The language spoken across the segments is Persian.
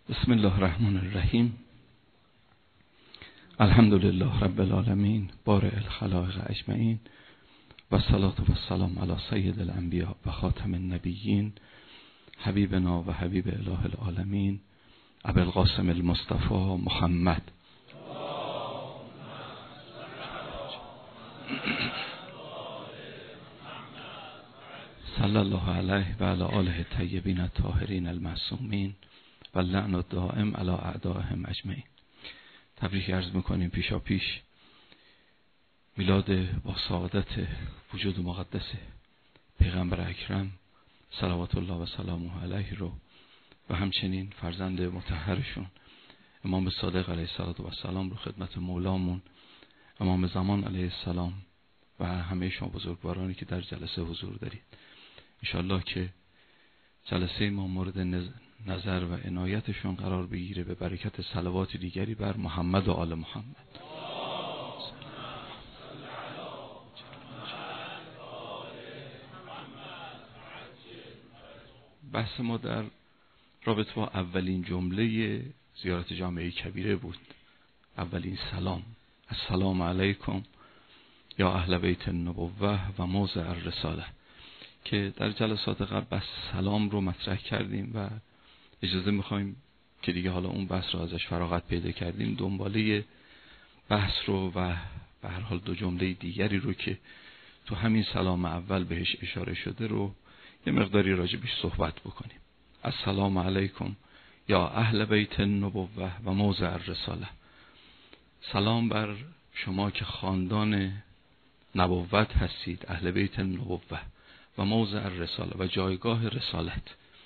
بسم الله الرحمن الرحیم. الحمدلله رب العالمین، بارئ الخلائق اجمعین، و الصلاة و السلام علی سید الانبیاء و خاتم النبیین، حبیبنا و حبیب اله العالمین، ابی القاسم المصطفى محمد. صلی الله علیه و علی آله الطیبین الطاهرین المعصومین و اللعن الدائم علی اعدائهم اجمعین. تبریک عرض میکنیم پیشا پیش میلاد با سعادت وجود مقدس پیغمبر اکرم صلوات الله و سلامه علیه رو و همچنین فرزند مطهرشون امام صادق علیه السلام رو خدمت مولامون امام زمان علیه السلام و همه شما بزرگوارانی که در جلسه حضور دارید. انشالله که جلسه ما مورد نظر و عنایتشون قرار بگیره به برکت صلوات دیگری بر محمد و آل محمد. بحث ما در رابطه با اولین جمله زیارت جامعه کبیره بود. اولین سلام، السلام علیکم یا اهل بیت النبوة و موضع الرساله، که در جلسات قبل بحث سلام رو مطرح کردیم و اجازه میخوایم که دیگه حالا اون بحث رو ازش فراغت پیدا کردیم دنباله بحث رو و به هر حال دو جمله دیگری رو که تو همین سلام اول بهش اشاره شده رو یه مقداری راجبش صحبت بکنیم. السلام علیکم یا اهل بیت النبوة و موضع الرساله. سلام بر شما که خاندان نبوت هستید، اهل بیت النبوة و موضع الرساله و جایگاه رسالت.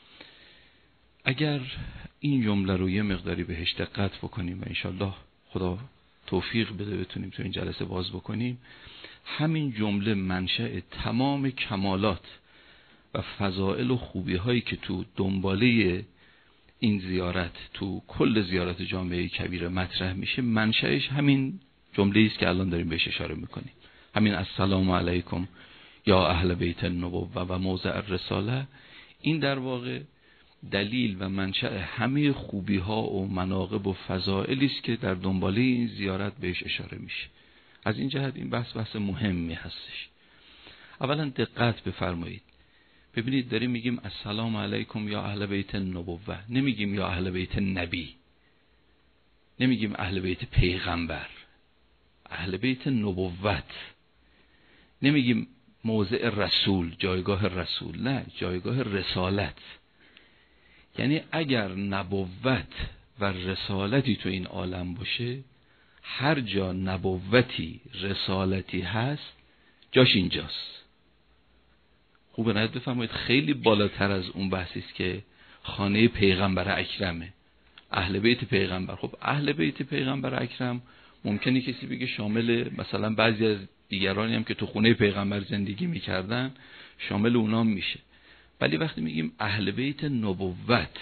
اگر این جمله رو یه مقداری بهش دقت بکنیم و انشالله خدا توفیق بده بتونیم تو این جلسه باز بکنیم، همین جمله منشأ تمام کمالات و فضائل و خوبی هایی که تو دنباله این زیارت تو کل زیارت جامعه کبیره مطرح میشه، منشأش همین جمله است که الان داریم بهش اشاره میکنیم. همین السلام علیکم یا اهل بیت النبوة و موضع الرساله، این در واقع دلیل و منشأ همه خوبی ها و مناقب و فضائلی است که در دنباله این زیارت بهش اشاره میشه. از این جهت این بحث مهمی هستش. اولا دقت بفرمایید، ببینید داریم میگیم السلام علیکم یا اهل بیت النبوة، نمیگیم یا اهل بیت نبی، نمیگیم اهل بیت پیغمبر، اهل بیت نبوت، نمیگیم موضع رسول، جایگاه رسول، نه، جایگاه رسالت. یعنی اگر نبوت و رسالتی تو این عالم باشه، هر جا نبوتی رسالتی هست جاش اینجاست. خوبه نهید بفرمایید خیلی بالاتر از اون بحثی است که خانه پیغمبر اکرمه، اهل بیت پیغمبر. خب اهل بیت پیغمبر اکرم ممکنه کسی بگه شامل مثلا بعضی از دیگرانی هم که تو خونه پیغمبر زندگی میکردن شامل اونام میشه. ولی وقتی میگیم اهل بیت نبوت،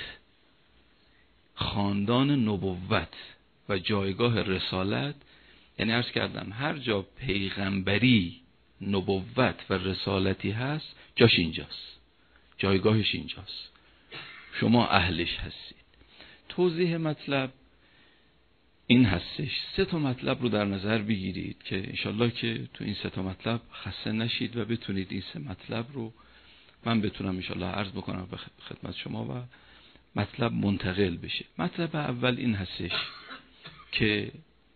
خاندان نبوت و جایگاه رسالت، یعنی عرض کردم هر جا پیغمبری، نبوت و رسالتی هست جاش اینجاست، جایگاهش اینجاست، شما اهلش هستید. توضیح مطلب این هستش، 3 مطلب رو در نظر بگیرید که انشالله که تو این 3 مطلب خسته نشید و بتونید این 3 مطلب رو من بتونم انشالله عرض بکنم به خدمت شما و مطلب منتقل بشه. مطلب اول این هستش که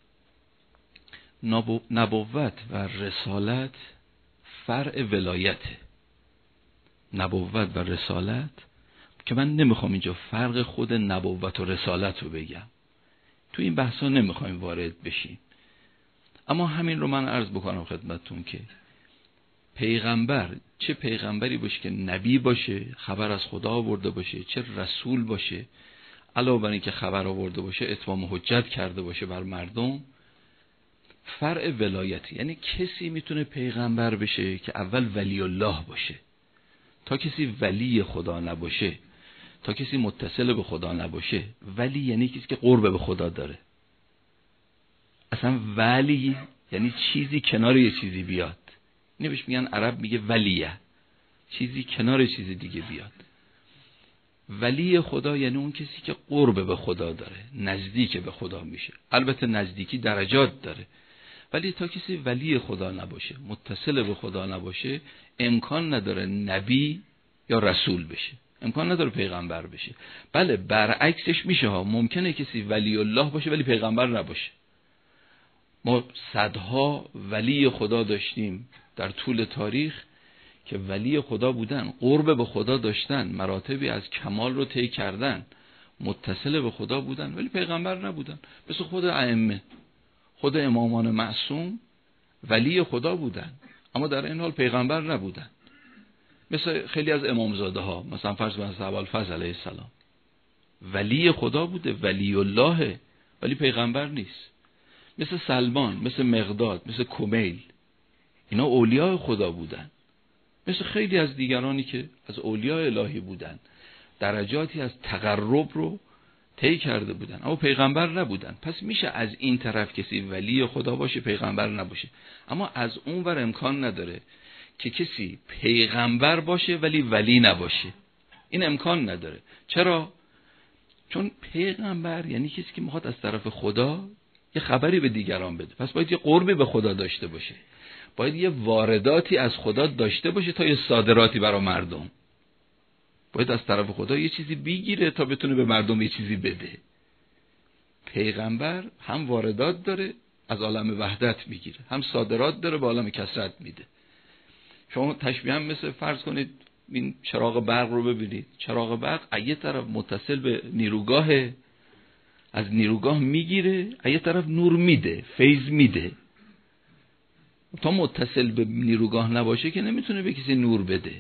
نبوت و رسالت فرع ولایته. نبوت و رسالت که من نمیخوام اینجا فرق خود نبوت و رسالت رو بگم، تو این بحثا نمیخوایم وارد بشیم، اما همین رو من عرض بکنم خدمتتون که پیغمبر، چه پیغمبری باشه که نبی باشه، خبر از خدا آورده باشه، چه رسول باشه، علاوه بر این که خبر آورده باشه اتمام حجت کرده باشه بر مردم، فرع ولایت. یعنی کسی میتونه پیغمبر بشه که اول ولی الله باشه. تا کسی ولی خدا نباشه، تا کسی متصل به خدا نباشه، ولی یعنی کسی که قرب به خدا داره. اصلا ولی یعنی چیزی کنار یه چیزی بیاد. اینو بهش میگن، عرب میگه ولیه، چیزی کنار چیز دیگه بیاد. ولی خدا یعنی اون کسی که قرب به خدا داره، نزدیک به خدا میشه. البته نزدیکی درجات داره، ولی تا کسی ولی خدا نباشه، متصل به خدا نباشه، امکان نداره نبی یا رسول بشه، امکان نداره پیغمبر بشه. بله برعکسش میشه ها، ممکنه کسی ولی الله باشه ولی پیغمبر نباشه. ما صدها ولی خدا داشتیم در طول تاریخ که ولی خدا بودن، قرب به خدا داشتن، مراتبی از کمال رو طی کردن، متصل به خدا بودن ولی پیغمبر نبودن. مثل خود ائمه، خود امامان معصوم ولی خدا بودن اما در این حال پیغمبر نبودن. مثل خیلی از امامزاده ها، مثلا فرض کنید ابوالفضل علیه السلام ولی خدا بوده، ولی الله، ولی پیغمبر نیست. مثل سلمان، مثل مقداد، مثل کمیل، اینا اولیاء خدا بودن. مثل خیلی از دیگرانی که از اولیاء الهی بودن، درجاتی از تقرب رو طی کرده بودن اما پیغمبر نبودن. پس میشه از این طرف کسی ولی خدا باشه پیغمبر نباشه، اما از اون ور امکان نداره که کسی پیغمبر باشه ولی ولی نباشه. این امکان نداره. چرا؟ چون پیغمبر یعنی کسی که میخواد از طرف خدا یه خبری به دیگران بده، پس باید یه قربی به خدا داشته باشه، باید یه وارداتی از خدا داشته باشه تا یه صادراتی برای مردم، باید از طرف خدا یه چیزی بگیره تا بتونه به مردم یه چیزی بده. پیغمبر هم واردات داره از عالم وحدت میگیره، هم صادرات داره به عالم کثرت میده. شما تشبیه هم مثل فرض کنید این چراغ برق رو ببینید، چراغ برق از یه طرف متصل به نیروگاه، از نیروگاه میگیره، از یه طرف نور میده، فیض میده. تا متصل به نیروگاه نباشه که نمیتونه به کسی نور بده.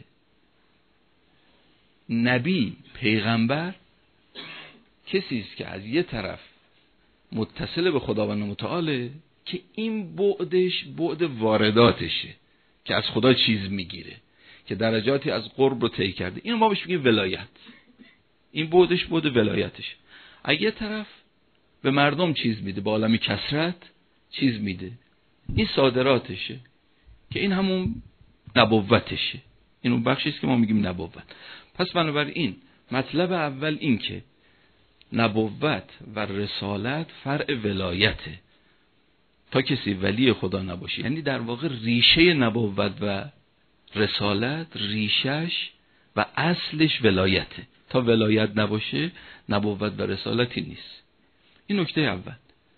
نبی، پیغمبر کسی است که از یه طرف متصل به خداوند متعاله که این بعدش بعد وارداتشه که از خدا چیز میگیره، که درجاتی از قرب رو طی کرده. اینو ما بهش میگیم ولایت. این بعدش بعد ولایتش. از یه طرف به مردم چیز میده، به عالم کثرت چیز میده، این صادراتشه که این همون نبوتشه. این اون بخشیست که ما میگیم نبوت. پس بنابراین مطلب اول این که نبوت و رسالت فرع ولایته. تا کسی ولی خدا نباشه، یعنی در واقع ریشه نبوت و رسالت ریشش و اصلش ولایته. تا ولایت نباشه نبوت و رسالتی نیست. این نکته اول.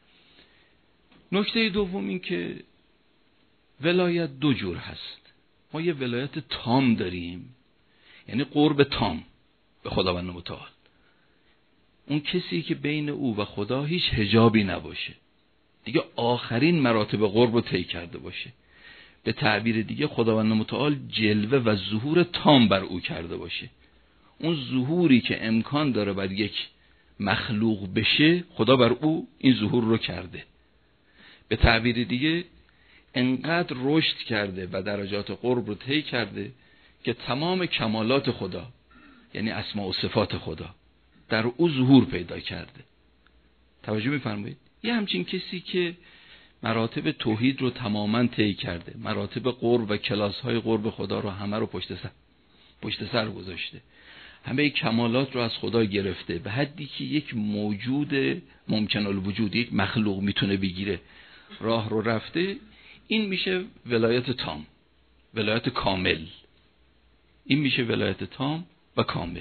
نکته دوم این که ولایت دو جور هست. ما یه ولایت تام داریم، یعنی قرب تام به خداوند متعال، اون کسی که بین او و خدا هیچ حجابی نباشه، دیگه آخرین مراتب قرب رو طی کرده باشه. به تعبیر دیگه خداوند متعال جلوه و ظهور تام بر او کرده باشه. اون ظهوری که امکان داره بر یک مخلوق بشه، خدا بر او این ظهور رو کرده. به تعبیر دیگه انقدر رشد کرده و درجات قرب رو طی کرده که تمام کمالات خدا، یعنی اسما و صفات خدا، در او ظهور پیدا کرده. توجه می‌فرمایید؟ یه همچین کسی که مراتب توحید رو تماماً طی کرده، مراتب قرب و کلاس‌های قرب خدا رو همه رو پشت سر گذاشته، همه کمالات رو از خدا گرفته به حدی که یک موجود ممکن الوجود، یک مخلوق میتونه بگیره، راه رو رفته. این میشه ولایت تام، ولایت کامل. این میشه ولایت تام و کامل.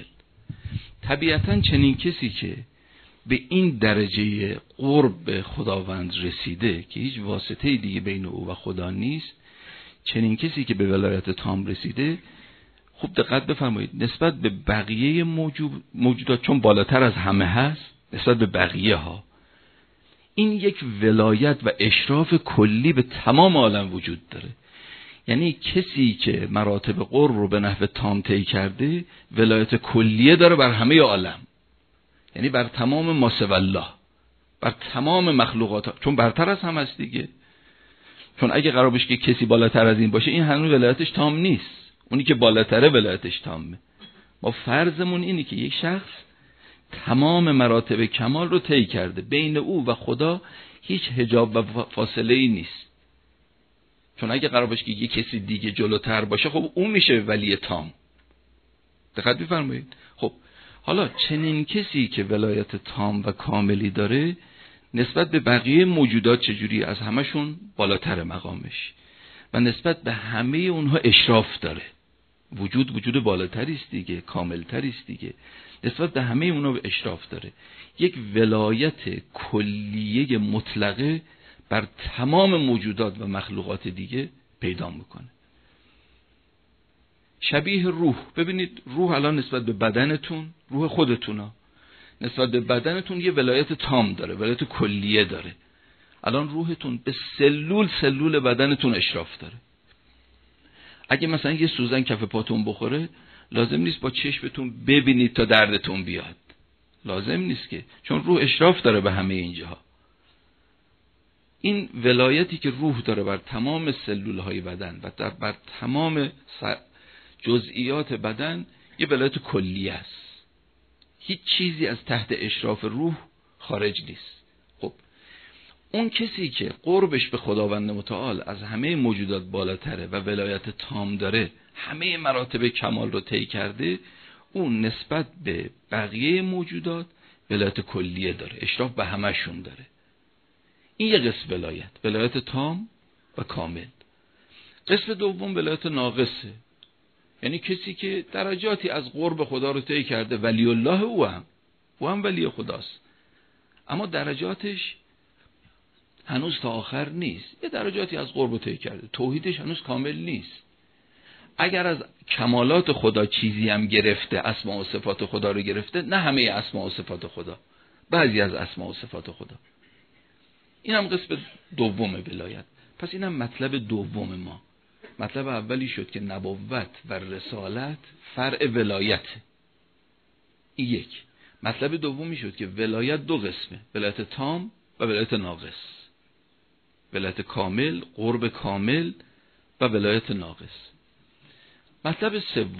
طبیعتاً چنین کسی که به این درجه قرب به خداوند رسیده که هیچ واسطه دیگه بین او و خدا نیست، چنین کسی که به ولایت تام رسیده، خوب دقت بفرمایید، نسبت به بقیه موجودات، چون بالاتر از همه هست نسبت به بقیه ها، این یک ولایت و اشراف کلی به تمام عالم وجود داره. یعنی کسی که مراتب قرب رو به نحو تام طی کرده، ولایت کلیه داره بر همه عالم، یعنی بر تمام ما سوی الله، بر تمام مخلوقات، چون برتر از هم هست دیگه. چون اگه قرار باشه که کسی بالاتر از این باشه، این هنوز ولایتش تام نیست. اونی که بالاتره ولایتش تامه. ما فرضمون اینه که یک شخص تمام مراتب کمال رو طی کرده، بین او و خدا هیچ حجاب و فاصله ای نیست. چون اگه قرار باشه که یک کسی دیگه جلوتر باشه، خب اون میشه ولی تام. دقت بفرمایید. خب حالا چنین کسی که ولایت تام و کاملی داره نسبت به بقیه موجودات چجوری؟ از همشون بالاتر مقامش و نسبت به همه اونها اشراف داره. وجود بالاتری است دیگه، کاملتری است دیگه، نسبت به همه اونها اشراف داره. یک ولایت کلیه مطلقه بر تمام موجودات و مخلوقات دیگه پیدا میکنه. شبیه روح. ببینید روح الان نسبت به بدنتون، روح خودتونا، نسبت به بدنتون یه ولایت تام داره، ولایت کلیه داره. الان روحتون به سلول بدنتون اشراف داره. اگه مثلا یه سوزن کف پاتون بخوره لازم نیست با چشمتون ببینید تا دردتون بیاد، لازم نیست که، چون روح اشراف داره به همه اینجاها. این ولایتی که روح داره بر تمام سلولهای بدن و بر تمام جزئیات بدن یه ولایت کلیه است. هیچ چیزی از تحت اشراف روح خارج نیست. خب اون کسی که قربش به خداوند متعال از همه موجودات بالاتره و ولایت تام داره، همه مراتب کمال رو طی کرده، اون نسبت به بقیه موجودات ولایت کلیه داره، اشراف به همشون داره. این یه قسم ولایت تام و کامل. قسم دوم ولایت ناقصه، یعنی کسی که درجاتی از قرب خدا رو طی کرده، ولی الله او هم ولی خداست، اما درجاتش هنوز تا آخر نیست. یه درجاتی از قرب رو طی کرده، توحیدش هنوز کامل نیست. اگر از کمالات خدا چیزی هم گرفته، اسماء و صفات خدا رو گرفته، نه همه اسماء و صفات خدا، بعضی از اسماء و صفات خدا. این هم قسم دوم ولایت. پس این هم مطلب دوم ما. مطلب اولی شد که نبوت و رسالت فرع ولایت، این یک. مطلب دومی شد که ولایت دو قسمه، ولایت تام و ولایت ناقص، ولایت کامل، قرب کامل و ولایت ناقص. مطلب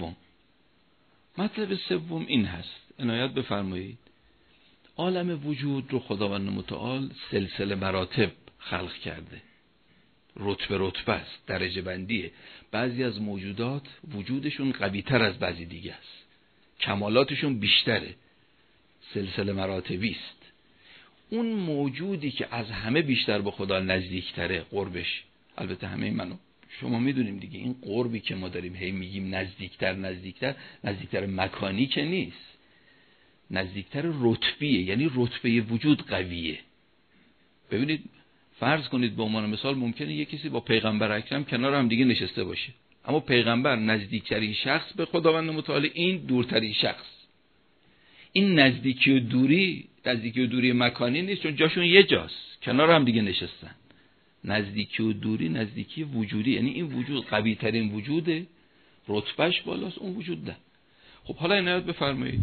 سوم این هست، عنایت بفرمایید. عالم وجود رو خداوند متعال سلسله مراتب خلق کرده، رتبه است، درجه بندیه. بعضی از موجودات وجودشون قوی تر از بعضی دیگه است، کمالاتشون بیشتره، سلسله مراتبی است. اون موجودی که از همه بیشتر به خدا نزدیکتره، قربش، البته همه منو شما میدونیم دیگه، این قربی که ما داریم هی میگیم نزدیکتر مکانی که نیست، نزدیکتر رتبیه، یعنی رتبه وجود قویه. ببینید فرض کنید به عنوان مثال ممکنه یک کسی با پیغمبر اکرم کنار هم دیگه نشسته باشه، اما پیغمبر نزدیکترین شخص به خداوند متعال، این دورترین شخص. این نزدیکی و دوری مکانی نیست، چون جاشون یه جاست، کنار هم دیگه نشستن. نزدیکی و دوری نزدیکی وجودی، یعنی این وجود قوی ترین وجوده، رتبهش بالاست، اون وجود ده. خب حالا عنایت بفرمایید.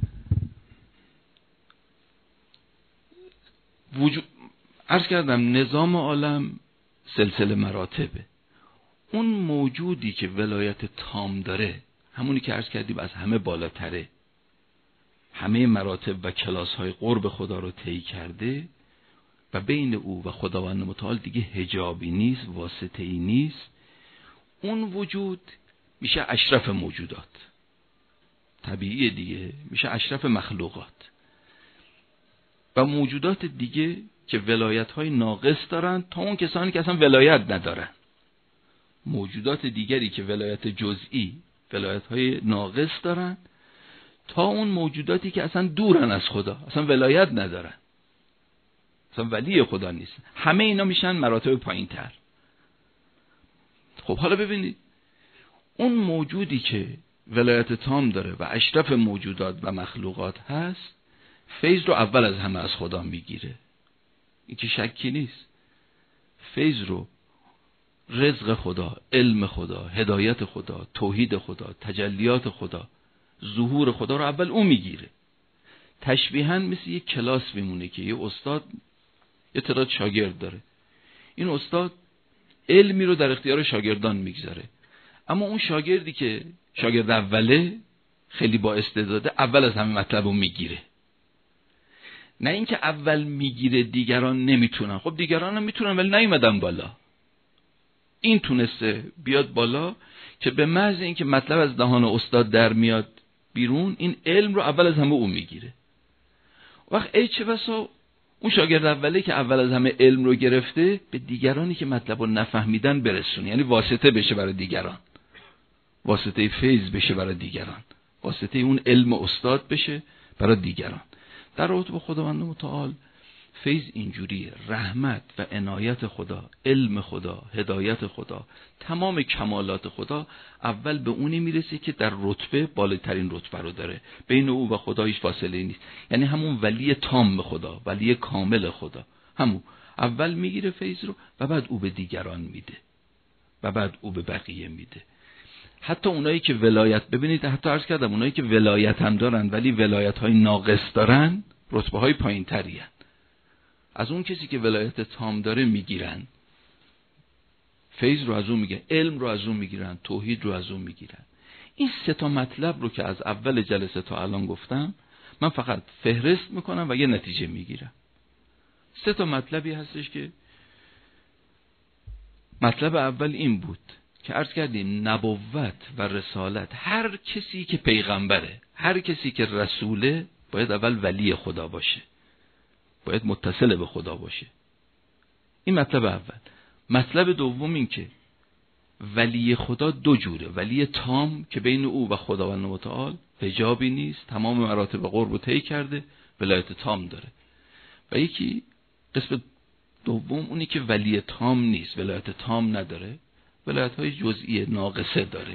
عرض کردم نظام عالم سلسله مراتبه. اون موجودی که ولایت تام داره، همونی که عرض کردیم از همه بالاتره، همه مراتب و کلاس‌های قرب خدا رو طی کرده و بین او و خداوند متعال دیگه حجابی نیست، واسطه‌ای نیست. اون وجود میشه اشرف موجودات، طبیعیه دیگه، میشه اشرف مخلوقات. و موجودات دیگه که ولایت‌های ناقص دارن تا اون کسانی که اصلا ولایت ندارن. موجودات دیگری که ولایت جزئی، ولایت‌های ناقص دارن تا اون موجوداتی که اصلا دورن از خدا، اصلا ولایت ندارن، اصلا ولی خدا نیست. همه اینا میشن مراتب پایین‌تر. خب حالا ببینید اون موجودی که ولایت تام داره و اشرف موجودات و مخلوقات هست، فیض رو اول از همه از خدا میگیره، این که شکی نیست. فیض رو، رزق خدا، علم خدا، هدایت خدا، توحید خدا، تجلیات خدا، ظهور خدا رو اول اون میگیره. تشبیهاً مثل یک کلاس میمونه که یه استاد یه تعداد شاگرد داره، این استاد علمی رو در اختیار شاگردان میگذاره، اما اون شاگردی که شاگرد اوله، خیلی با استعداده، اول از همه مطلب رو میگیره. نه اینکه اول میگیره دیگران نمیتونن، خب دیگران هم میتونن ولی نیومدن بالا، این تونسته بیاد بالا که به محض اینکه مطلب از دهان استاد در میاد بیرون، این علم رو اول از همه اون میگیره. وقت ای چه بسا اون شاگرد اولی که اول از همه علم رو گرفته به دیگرانی که مطلب رو نفهمیدن برسونه، یعنی واسطه بشه برای دیگران، واسطه فیض بشه برای دیگران، واسطه اون علم استاد بشه برای دیگران. در رابطه با خداوند متعال فیض اینجوریه، رحمت و عنایت خدا، علم خدا، هدایت خدا، تمام کمالات خدا اول به اونی میرسه که در رتبه بالاترین رتبه رو داره، بین او و خدا هیچ فاصله نیست، یعنی همون ولی تام خدا، ولی کامل خدا، همون اول میگیره فیض رو و بعد او به دیگران میده و بعد او به بقیه میده. حتی اونایی که ولایت، ببینید حتی عرض کردم اونایی که ولایت هم دارن ولی ولایت های ناقص دارن رتبه های پایین تری هن. از اون کسی که ولایت تام داره میگیرن، فیض رو از اون میگیرن، علم رو از اون میگیرن، توحید رو از اون میگیرن. این سه تا مطلب رو که از اول جلسه تا الان گفتم من فقط فهرست میکنم و یه نتیجه میگیرم. سه تا مطلبی هستش که مطلب اول این بود که عرض کردیم نبوت و رسالت، هر کسی که پیغمبره، هر کسی که رسوله باید اول ولی خدا باشه، باید متصل به خدا باشه. این مطلب اول. مطلب دوم این که ولی خدا دو جوره، ولی تام که بین او و خداوند متعال حجابی نیست، تمام مراتب قرب رو طی کرده، ولایت تام داره. و یکی قسم دوم اونی که ولی تام نیست، ولایت تام نداره، ولایت های جزئی ناقصه داره،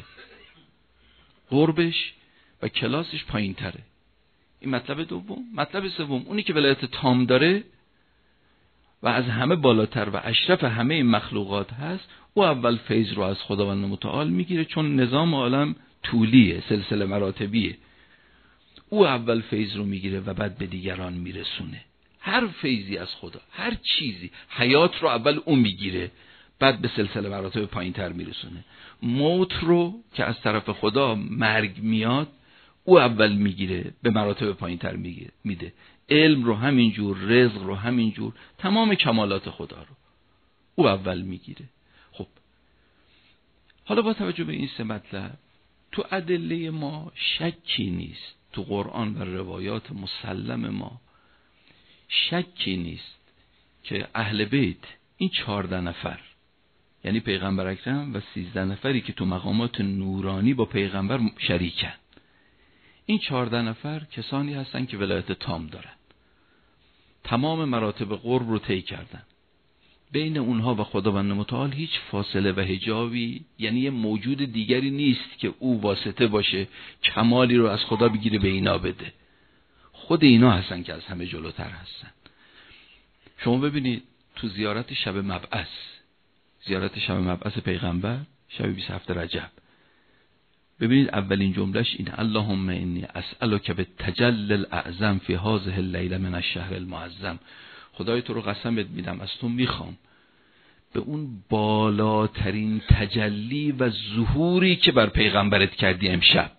قربش و کلاسش پایین تره. این مطلب دوم. مطلب سوم اونی که ولایت تام داره و از همه بالاتر و اشرف همه این مخلوقات هست، او اول فیض رو از خداوند متعال میگیره، چون نظام عالم طولیه، سلسله مراتبیه. او اول فیض رو میگیره و بعد به دیگران میرسونه. هر فیضی از خدا، هر چیزی، حیات رو اول او میگیره بعد به سلسله مراتب پایین تر میرسونه. موت رو که از طرف خدا مرگ میاد او اول میگیره به مراتب پایین تر میده. علم رو همینجور، رزق رو همینجور، تمام کمالات خدا رو او اول میگیره. خب حالا با توجه به این سه مطلب تو ادله ما شکی نیست، تو قرآن و روایات مسلم ما شکی نیست که اهل بیت این 14 نفر، یعنی پیغمبر اکرم و 13 نفری که تو مقامات نورانی با پیغمبر شریکن، این 14 نفر کسانی هستن که ولایت تام دارن، تمام مراتب قرب رو طی کردن، بین اونها و خداوند متعال هیچ فاصله و حجابی، یعنی یه موجود دیگری نیست که او واسطه باشه کمالی رو از خدا بگیره به اینا بده. خود اینا هستن که از همه جلوتر هستن. شما ببینید تو زیارت شب مبعث، زیارت شب مبعث پیغمبر شب 27 رجب، ببینید اولین جملهش اینه: اللهم انی اسألک بالتجلی الاعظم فی هذه اللیله من الشهر المعظم. خدای تو رو قسمت میدم، از تو میخوام به اون بالاترین تجلی و ظهوری که بر پیغمبرت کردی امشب.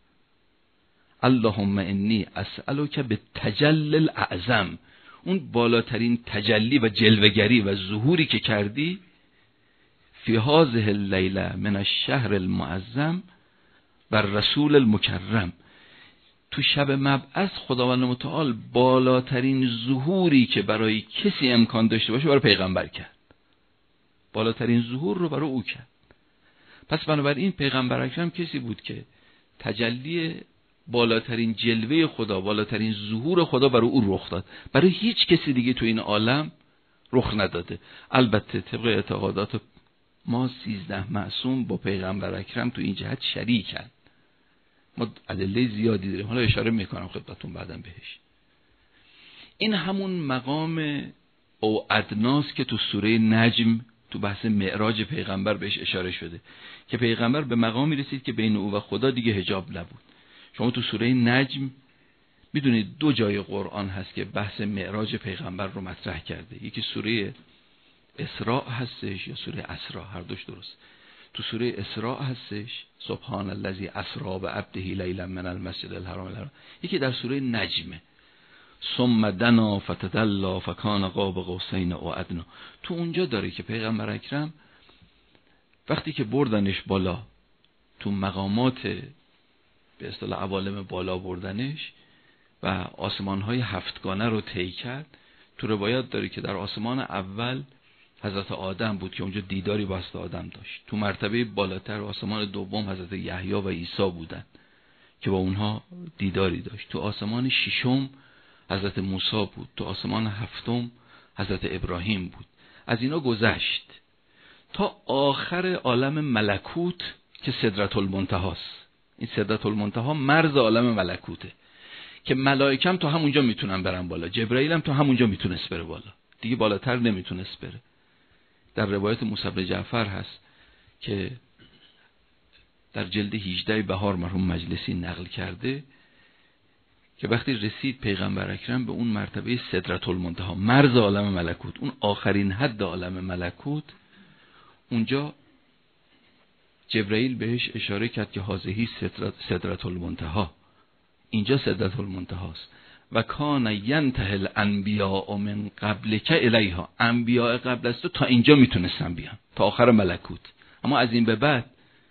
اللهم انی اسألک بالتجلی الاعظم، اون بالاترین تجلی و جلوه‌گری و ظهوری که کردی فی هذه اللیله من الشهر المعظم بر رسول المکرم، تو شب مبعث خداوند متعال بالاترین ظهوری که برای کسی امکان داشته باشه برای پیغمبر کرد، بالاترین ظهور رو برای او کرد. پس بنابراین پیغمبر اکرم کسی بود که تجلی بالاترین جلوه خدا، بالاترین ظهور خدا برای او رخ داد، برای هیچ کسی دیگه تو این عالم رخ نداده. البته طبق اعتقادات ما 13 معصوم با پیغمبر اکرم تو این جهت شریکن، ما ادله زیادی داریم، حالا اشاره میکنم خدمتتون بعداً بهش. این همون مقام او ادناس که تو سوره نجم تو بحث معراج پیغمبر بهش اشاره شده که پیغمبر به مقامی رسید که بین او و خدا دیگه حجاب نبود. شما تو سوره نجم میدونید 2 جای قرآن هست که بحث معراج پیغمبر رو مطرح کرده، یکی سوره اسراء هستش یا سوره اسراء، هر دوش درست. تو سوره اسراء هستش سبحان الذی اسری بعبده لیلا من المسجد الحرام، یکی در سوره نجمه ثم دنا فتدلی فکان قاب قوسین او ادنا. تو اونجا داره که پیغمبر اکرم وقتی که بردنش بالا تو مقامات به اصطلاح عوالم بالا بردنش و آسمان‌های هفتگانه رو طی کرد. تو روایات داره که در آسمان اول حضرت آدم بود که اونجا دیداری با حضرت آدم داشت. تو مرتبه بالاتر آسمان دوم حضرت یحیی و عیسی بودن که با اونها دیداری داشت. تو آسمان ششم حضرت موسی بود. تو آسمان هفتم حضرت ابراهیم بود. از اینا گذشت تا آخر عالم ملکوت که سدرة المنتهی است. این سدرة المنتهی مرز عالم ملکوته که ملائکه هم تا همونجا میتونن برن بالا، جبرئیل هم تا همونجا میتونست بره بالا، دیگه بالاتر نمیتونست بره. در روایت موسی بن جعفر هست که در جلد 18 بهار مرحوم مجلسی نقل کرده که وقتی رسید پیغمبر اکرم به اون مرتبه سدرة المنتهی، مرز عالم ملکوت، اون آخرین حد عالم ملکوت، اونجا جبرئیل بهش اشاره کرد که هذه سدرة المنتهی، اینجا سدرة المنتهی است. و کان ینتهی الانبیاء من قبلک الیها، انبیاء قبل از تو تا اینجا میتونستن بیان، تا آخر ملکوت. اما از این به بعد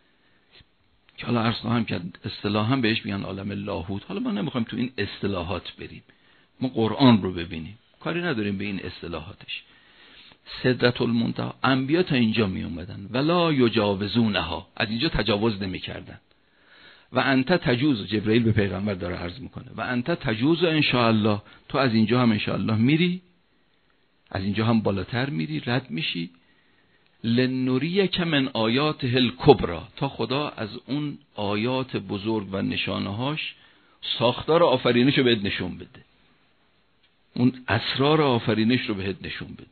که حالا عرض خواهم کرد اصطلاحا بهش میگن عالم لاهوت. حالا ما نمیخوایم تو این اصطلاحات بریم، ما قرآن رو ببینیم، کاری نداریم به این اصطلاحاتش. سدرة المنتهی، انبیا تا اینجا می اومدن ولا یجاوزونها، از اینجا تجاوز نمی کردن. و انت تجوز، جبرئیل به پیغمبر داره عرض میکنه، و انت تجوز ان شاء الله، تو از اینجا هم ان شاء الله میری، از اینجا هم بالاتر میری، رد میشی. لنریک من آیاته الکبری، تا خدا از اون آیات بزرگ و نشانه‌هاش ساختار آفرینش رو بهت نشون بده، اون اسرار آفرینش رو بهت نشون بده.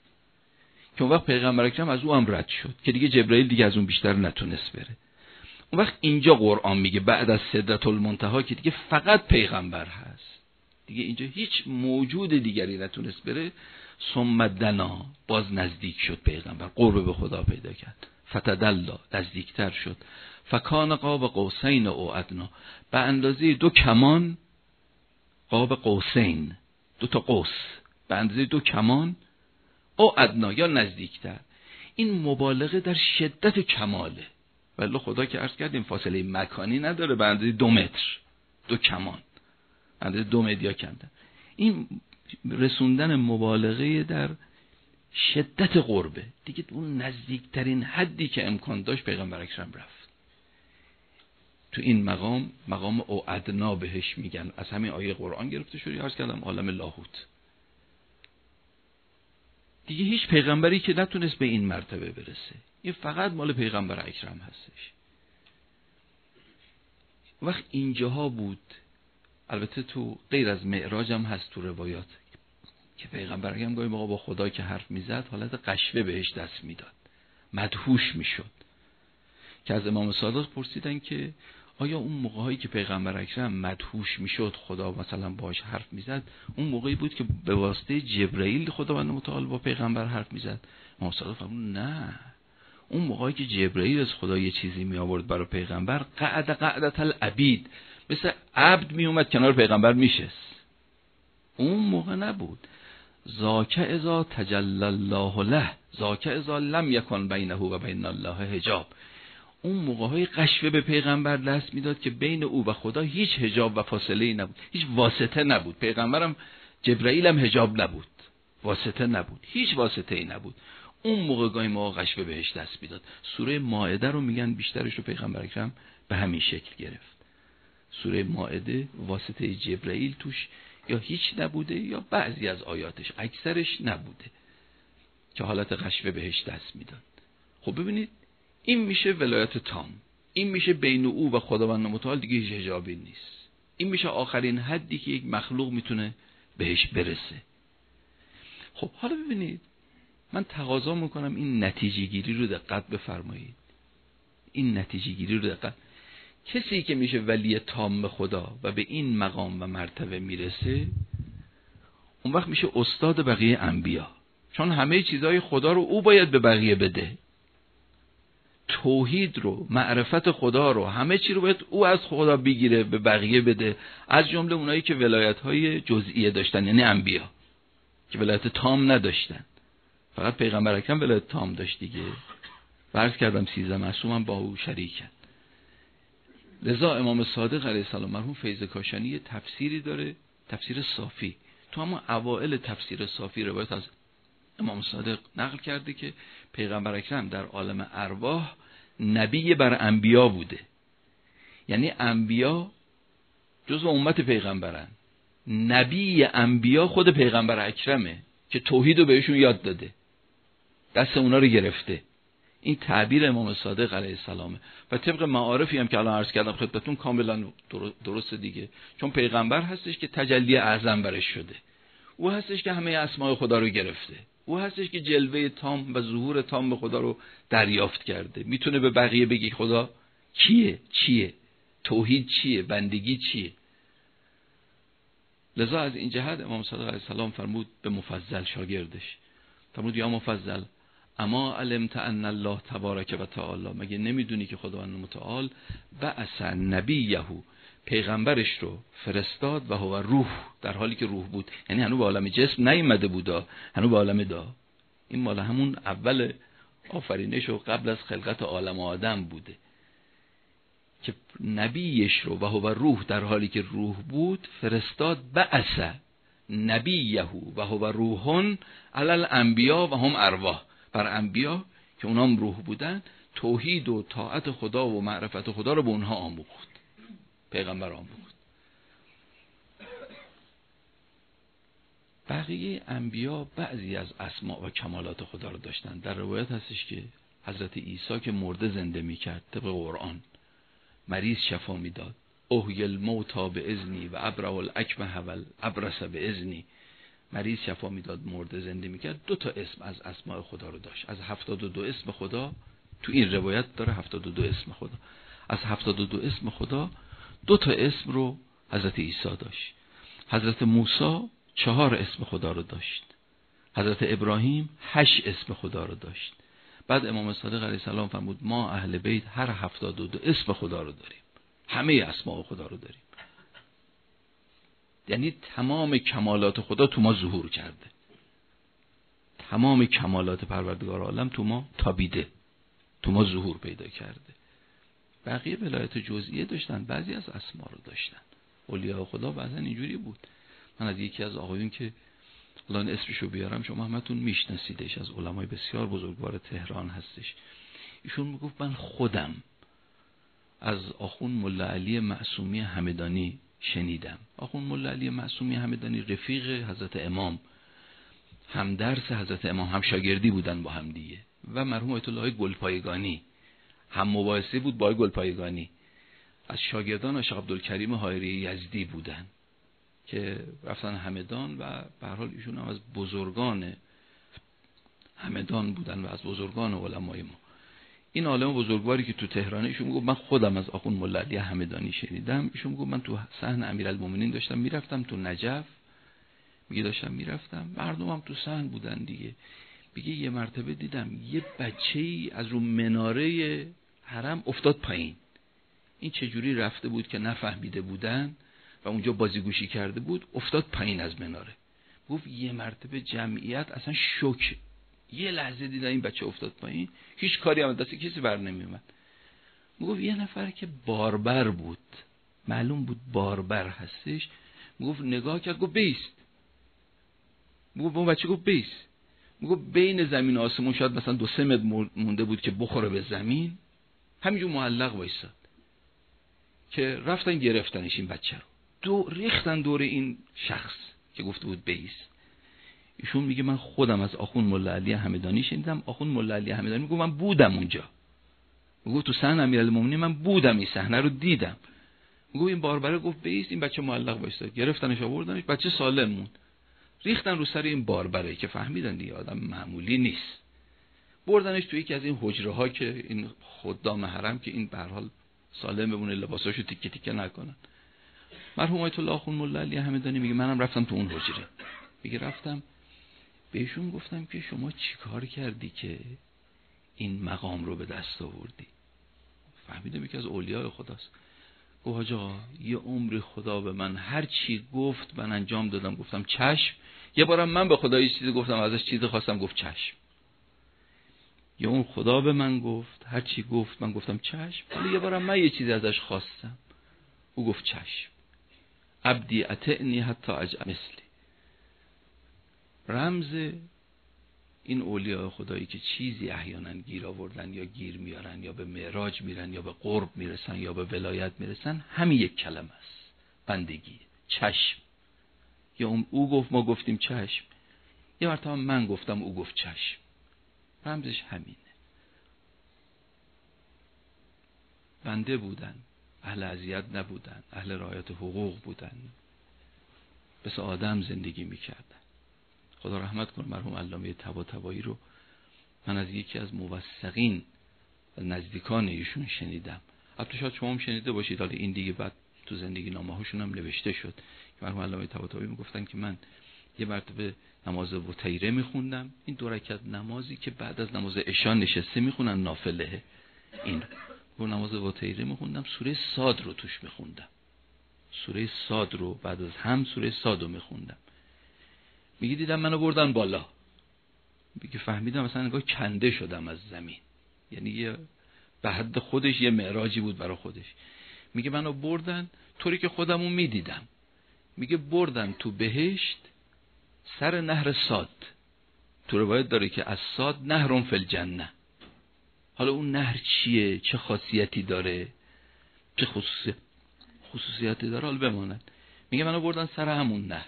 که اون وقت پیغمبر اکرم از او هم رد شد که دیگه جبرئیل دیگه از اون بیشتر نتونست بره. اون وقت اینجا قرآن میگه بعد از سدرة المنتهی که دیگه فقط پیغمبر هست، دیگه اینجا هیچ موجود دیگری نتونست بره. ثم دنا، باز نزدیک شد پیغمبر، قرب به خدا پیدا کرد. فتدلی، نزدیکتر شد. فکان قاب قوسین او ادنی، به اندازه 2 کمان، قاب قوسین 2 تا قوس، به اندازه 2 کمان، او ادنا یا نزدیکتر. این مبالغه در شدت کماله، ولی خدا که عرض کردیم فاصله مکانی نداره، به اندازه 2 متر 2 کمان، اندازه 2 متر کندن. این رسوندن مبالغه در شدت قربه دیگه، اون نزدیکترین حدی که امکان داشت پیغمبر اکرم رفت. تو این مقام او ادنا بهش میگن، از همین آیه قرآن گرفته شده. عرض کردم عالم لاهوت، دیگه هیچ پیغمبری که نتونست به این مرتبه برسه، این فقط مال پیغمبر اکرم هستش. وقت اینجاها بود، البته تو غیر از معراج هم هست تو روایات که پیغمبر اکرم گاهی موقع با خدا که حرف میزد حالت قشوه بهش دست میداد، مدهوش میشد. که از امام صادق پرسیدن که آیا اون موقعی که پیغمبر اکرم مدهوش میشد، خدا مثلا باهاش حرف میزد، اون موقعی بود که به واسطه جبرئیل خداوند متعال با پیغمبر حرف میزد؟ امام صادق فرمود نه، اون موقعی که جبرئیل از خدا یه چیزی می آورد برای پیغمبر، قعدت العبید، مثل عبد می اومد کنار پیغمبر میشست. اون موقع نبود. ذاک اذا تجلی الله له، ذاک اذا لم یکن بینه و بین الله حجاب. اون موقع‌های قشوه به پیغمبر دست میداد که بین او و خدا هیچ حجاب و فاصله‌ای نبود، هیچ واسطه نبود. پیغمبرم جبرئیل هم حجاب نبود، واسطه نبود، هیچ واسطه‌ای نبود. اون موقع گاهی موقع قشوه بهش دست میداد. سوره مائده رو میگن بیشترش رو پیغمبر اکرم به همین شکل گرفت. سوره مائده واسطه جبرئیل توش یا هیچ نبوده یا بعضی از آیاتش، اکثرش نبوده که حالت قشوه بهش دست میداد. خب ببینید این میشه ولایت تام، این میشه بین او و خداوند متعال دیگه هیچ حجابی نیست. این میشه آخرین حدی که یک مخلوق میتونه بهش برسه. خب حالا ببینید من تقاضا میکنم این نتیجه گیری رو دقت بفرمایید. این نتیجه گیری رو دقت، کسی که میشه ولی تام خدا و به این مقام و مرتبه میرسه، اون وقت میشه استاد بقیه انبیا، چون همه چیزهای خدا رو او باید به بقیه بده. توحید رو، معرفت خدا رو، همه چی رو باید او از خدا بگیره به بقیه بده، از جمله اونایی که ولایت‌های جزئیه داشتن، یعنی انبیا که ولایت تام نداشتن. فقط پیغمبر اکرم ولایت تام داشت دیگه. عرض کردم 13 معصوم هم با او شریکن. لذا امام صادق علیه السلام مرحوم فیض کاشانی تفسیری داره، تفسیر صافی. تو اما اوائل تفسیر صافی روایت از امام صادق نقل کرده که پیغمبر اکرم در عالم ارواح نبی بر انبیا بوده. یعنی انبیا جزو امت پیغمبرن، نبی انبیا خود پیغمبر اکرمه که توحید رو بهشون یاد داده، دست اونا رو گرفته. این تعبیر امام صادق علیه السلامه و طبق معارفی هم که الان عرض کردم خدمتتون کاملا درسته دیگه، چون پیغمبر هستش که تجلی اعظم برش شده، او هستش که همه اسماء خدا رو گرفته، او هستش که جلوه تام و ظهور تام به خدا رو دریافت کرده، میتونه به بقیه بگی خدا کیه، چیه، توحید چیه، بندگی چیه. لذا از این جهت امام صادق علیه السلام فرمود به مفضل شاگردش، فرمود یا مفضل اما علمت ان الله تبارک و تعالی، مگه نمیدونی که خداوند متعال بعث نبیه پیغمبرش رو فرستاد و هو روح، در حالی که روح بود، یعنی هنوز به عالم جسم نیامده بودا، هنوز به عالم دا. این مال همون اول آفرینش و قبل از خلقت عالم آدم بوده که نبیش رو و هو روح در حالی که روح بود فرستاد، بعث نبیه و هو روحون علی الانبیا و هم ارواح، بر انبیا که اونام روح بودن توحید و طاعت خدا و معرفت خدا رو به اونها آموخت، پیغمبر آموخت. بقیه انبیا بعضی از اسماء و کمالات خدا رو داشتن. در روایت هستش که حضرت عیسی که مرده زنده میکرد طبق قرآن، مریض شفا میداد، احیی الموتی باذنی و ابرئ الاکمه والابرص باذنی، مریض شفا میداد، مرده زنده میکرد. 2 تا اسم از اسماء خدا رو داشت. از 72 اسم خدا تو این روایت داره 72 اسم خدا. از 72 اسم خدا 2 تا اسم رو حضرت عیسی داشت. حضرت موسی 4 اسم خدا رو داشت. حضرت ابراهیم 8 اسم خدا رو داشت. بعد امام صادق علیه السلام فرمود ما اهل بیت هر 72 اسم خدا رو داریم، همه اسماء خدا رو داریم. یعنی تمام کمالات خدا تو ما ظهور کرده، تمام کمالات پروردگار عالم تو ما تابیده، تو ما ظهور پیدا کرده. بقیه ولایت جزئیه داشتن، بعضی از اسما رو داشتن. اولیاء خدا بعضا اینجوری بود. من از یکی از آقایون که الان اسمشو بیارم شما همتون میشناسیدش، از علمای بسیار بزرگوار تهران هستش، ایشون میگفت من خودم از آخوند ملا علی معصومی همدانی شنیدم. آخوند ملا علی معصومی همدانی رفیق حضرت امام، هم درس حضرت امام، هم شاگردی بودن با هم دیگه. و مرحوم آیت الله گلپایگانی هم مباحثه بود با گلپایگانی، از شاگردان شیخ عبدالکریم حائری یزدی بودن که رفتن همدان و به هر حال ایشون هم از بزرگان همدان بودن و از بزرگان علمای ما. این عالم بزرگواری که تو تهرانه، ایشون میگه من خودم از آخوند ملا علی همدانی شنیدم. ایشون میگه من تو صحن امیرالمومنین داشتم میرفتم، تو نجف میگه داشتم میرفتم، مردمم تو صحن بودن دیگه. میگه یه مرتبه دیدم یه بچه‌ای از رو مناره حرم افتاد پایین. این چجوری رفته بود که نفهمیده بودن و اونجا بازیگوشی کرده بود، افتاد پایین از مناره. گفت یه مرتبه جمعیت اصلا شوک، یه لحظه دیدن این بچه افتاد پایین، هیچ کاری هم دست کسی بر نمیومد. گفت یه نفر که باربر بود، معلوم بود باربر هستش، گفت نگاه کرد، گفت بیست. گفت اون بچه گفت بیست. گفت بین زمین و آسمون شاید مثلا 2-3 متر مونده بود که بخوره به زمین، همینجور معلق وایساد که رفتن گرفتنش این بچه رو، ریختن دور این شخص که گفته بود بیست. ایشون میگه من خودم از آخوند ملا علی همدانی شنیدم. آخوند ملا علی همدانی میگه من بودم اونجا، میگه تو صحن امیرالمومنین من بودم، این صحنه رو دیدم. میگه این باربره گفت بیست، این بچه معلق وایساد، گرفتنش آوردنش، بچه سالم موند. ریختن رو سر این باربره که فهمیدن دیگه آدم معمولی نیست، بردنش توی یکی از این حجره ها که این خدام حرم که این به هر حال سالم بمونه، لباساشو تیکه تیکه نکنن. مرحوم آیت الله آخوند ملا علی همدانی میگه منم رفتم تو اون حجره. میگه رفتم بهشون گفتم که شما چی کار کردی که این مقام رو به دست آوردی؟ فهمیدم یکی از اولیاء خداست. گفت حاج آقا یه عمر خدا به من هر چی گفت من انجام دادم، گفتم چشم. یه بارم من به خدا یه چیزی گفتم، ازش چیزی خواستم، گفت چشم. یا اون خدا به من گفت، هر چی گفت من گفتم چشم. حالا یه بارم من یه چیزی ازش خواستم، او گفت چشم. عبدی اطعنی حتی اجعل مثلی. رمز این اولیاء خدایی که چیزی احیانا گیر آوردن یا گیر میارن یا به معراج میرن یا به قرب میرسن یا به ولایت میرسن، همین یک کلمه است، بندگی. چشم. یا او گفت ما گفتیم چشم، یه مرتبه من گفتم او گفت چشم. رمزش همینه. بنده بودن، اهل اذیت نبودن، اهل رعایت حقوق بودن، مثل آدم زندگی میکردن. خدا رحمت کنه مرحوم علامه طباطبایی رو من از یکی از موثقین و نزدیکان ایشون شنیدم. البته شاید شما هم شنیده باشید، حالا این دیگه بعد تو زندگی نامه هاشون هم نوشته شد که مرحوم علامه طباطبایی میگفتن که من یه مرتبه نماز وتیره میخوندم، این 2 رکعت نمازی که بعد از نماز عشا نشسته میخونن نافله، این رو نماز وتیره میخوندم، سوره صاد رو توش میخوندم، سوره صاد رو بعد از هم سوره صاد رو میخوندم. میگه دیدم منو بردن بالا، میگه فهمیدم مثلا انگار کنده شدم از زمین، یعنی یه به حد خودش یه معراجی بود برای خودش. میگه منو بردن طوری که خودمو میدیدم، میگه بردن تو بهشت سر نهر صاد. تو روایت داره که از صاد نهرون فی الجنه. حالا اون نهر چیه، چه خاصیتی داره، چه خصوصیتی داره، حالا بماند. میگه منو بردن سر همون نهر.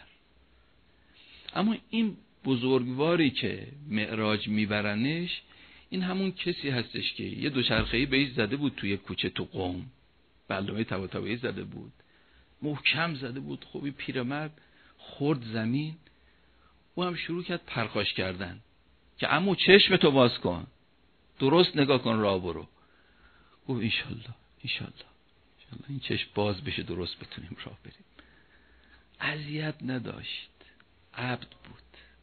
اما این بزرگواری که معراج میبرنش، این همون کسی هستش که یه دوچرخه‌ای بهش زده بود توی کوچه تو قم، به علامه طباطبایی زده بود، محکم زده بود، خوبی پیرمرد خورد زمین، او هم شروع کرد پرخاش کردن که عمو چشم تو باز کن، درست نگاه کن، راه برو. گفت انشالله این چشم باز بشه درست بتونیم راه بریم. اذیت نداشت، عبد بود.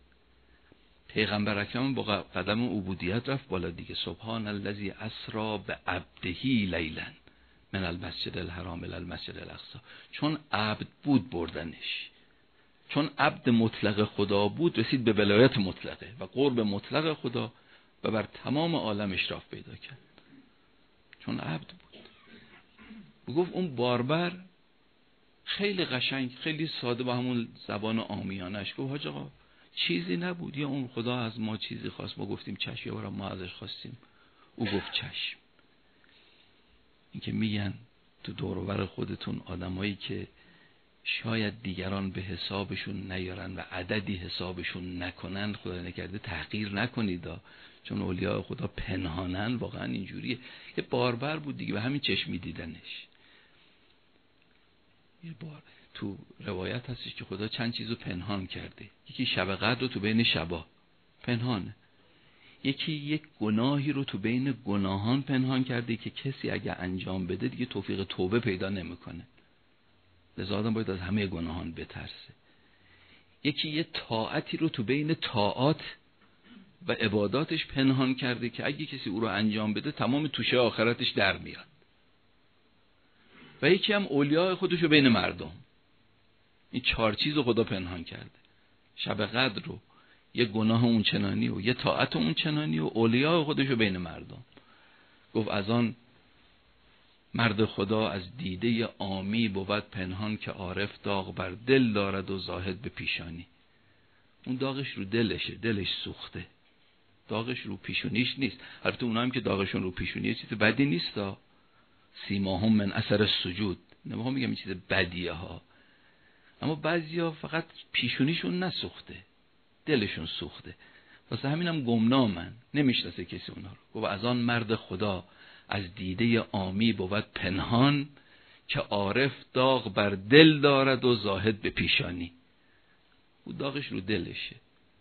پیغمبر اکرم با قدم عبودیت رفت بالا دیگه. سبحان الذی اسری بعبده لیلا من المسجد الحرام الی المسجد الاقصی. چون عبد بود بردنش، چون عبد مطلق خدا بود رسید به ولایت مطلقه و قرب مطلق خدا و بر تمام عالم اشراف پیدا کرد، چون عبد بود. گفت اون باربر خیلی قشنگ، خیلی ساده با همون زبان عامیانش گفت حاج آقا چیزی نبود، یا اون خدا از ما چیزی خواست ما گفتیم چشم، یا برای ما ازش خواستیم او گفت چشم. این که میگن تو دور و بر خودتون آدمایی که شاید دیگران به حسابشون نیارن و عددی حسابشون نکنن، خدا نکرده تحقیر نکنید، چون اولیاء خدا پنهانن، واقعا اینجوریه. یه باربر بود دیگه، به همین چشم میدیدنش. یه بار تو روایت هستش که خدا چند چیزو پنهان کرده. یکی شب قدر رو تو بین شبا پنهانه، یکی یک گناهی رو تو بین گناهان پنهان کرده که کسی اگه انجام بده دیگه توفیق توبه پیدا نمیکنه، لذا آدم باید از همه گناهان بترسه. یکی یه طاعتی رو تو بین طاعات و عباداتش پنهان کرده که اگه کسی او رو انجام بده تمام توشه آخرتش در میاد. و یکی هم اولیاء خودش رو بین مردم. این 4 چیز رو خدا پنهان کرده، شب قدر رو، یه گناه اون چنانی و یه طاعت اون چنانی و اولیاء خودش رو بین مردم. گفت از آن مرد خدا از دیده عامی بود پنهان، که عارف داغ بر دل دارد و زاهد به پیشانی. اون داغش رو دلشه، دلش سوخته، داغش رو پیشونیش نیست. البته اونا هم که داغشون رو پیشونیه چیز بدی نیست ها، سیماهم من اثر السجود، نمیخوام بگم این چیز بدیه ها، اما بعضیا فقط پیشونیشون نسوخته، دلشون سوخته، واسه همینم گمنامن، نمیشناسه کسی اونا رو. گفت از آن مرد خدا از دیده عامی بود پنهان، که عارف داغ بر دل دارد و زاهد به پیشانی. او داغش رو دلشه.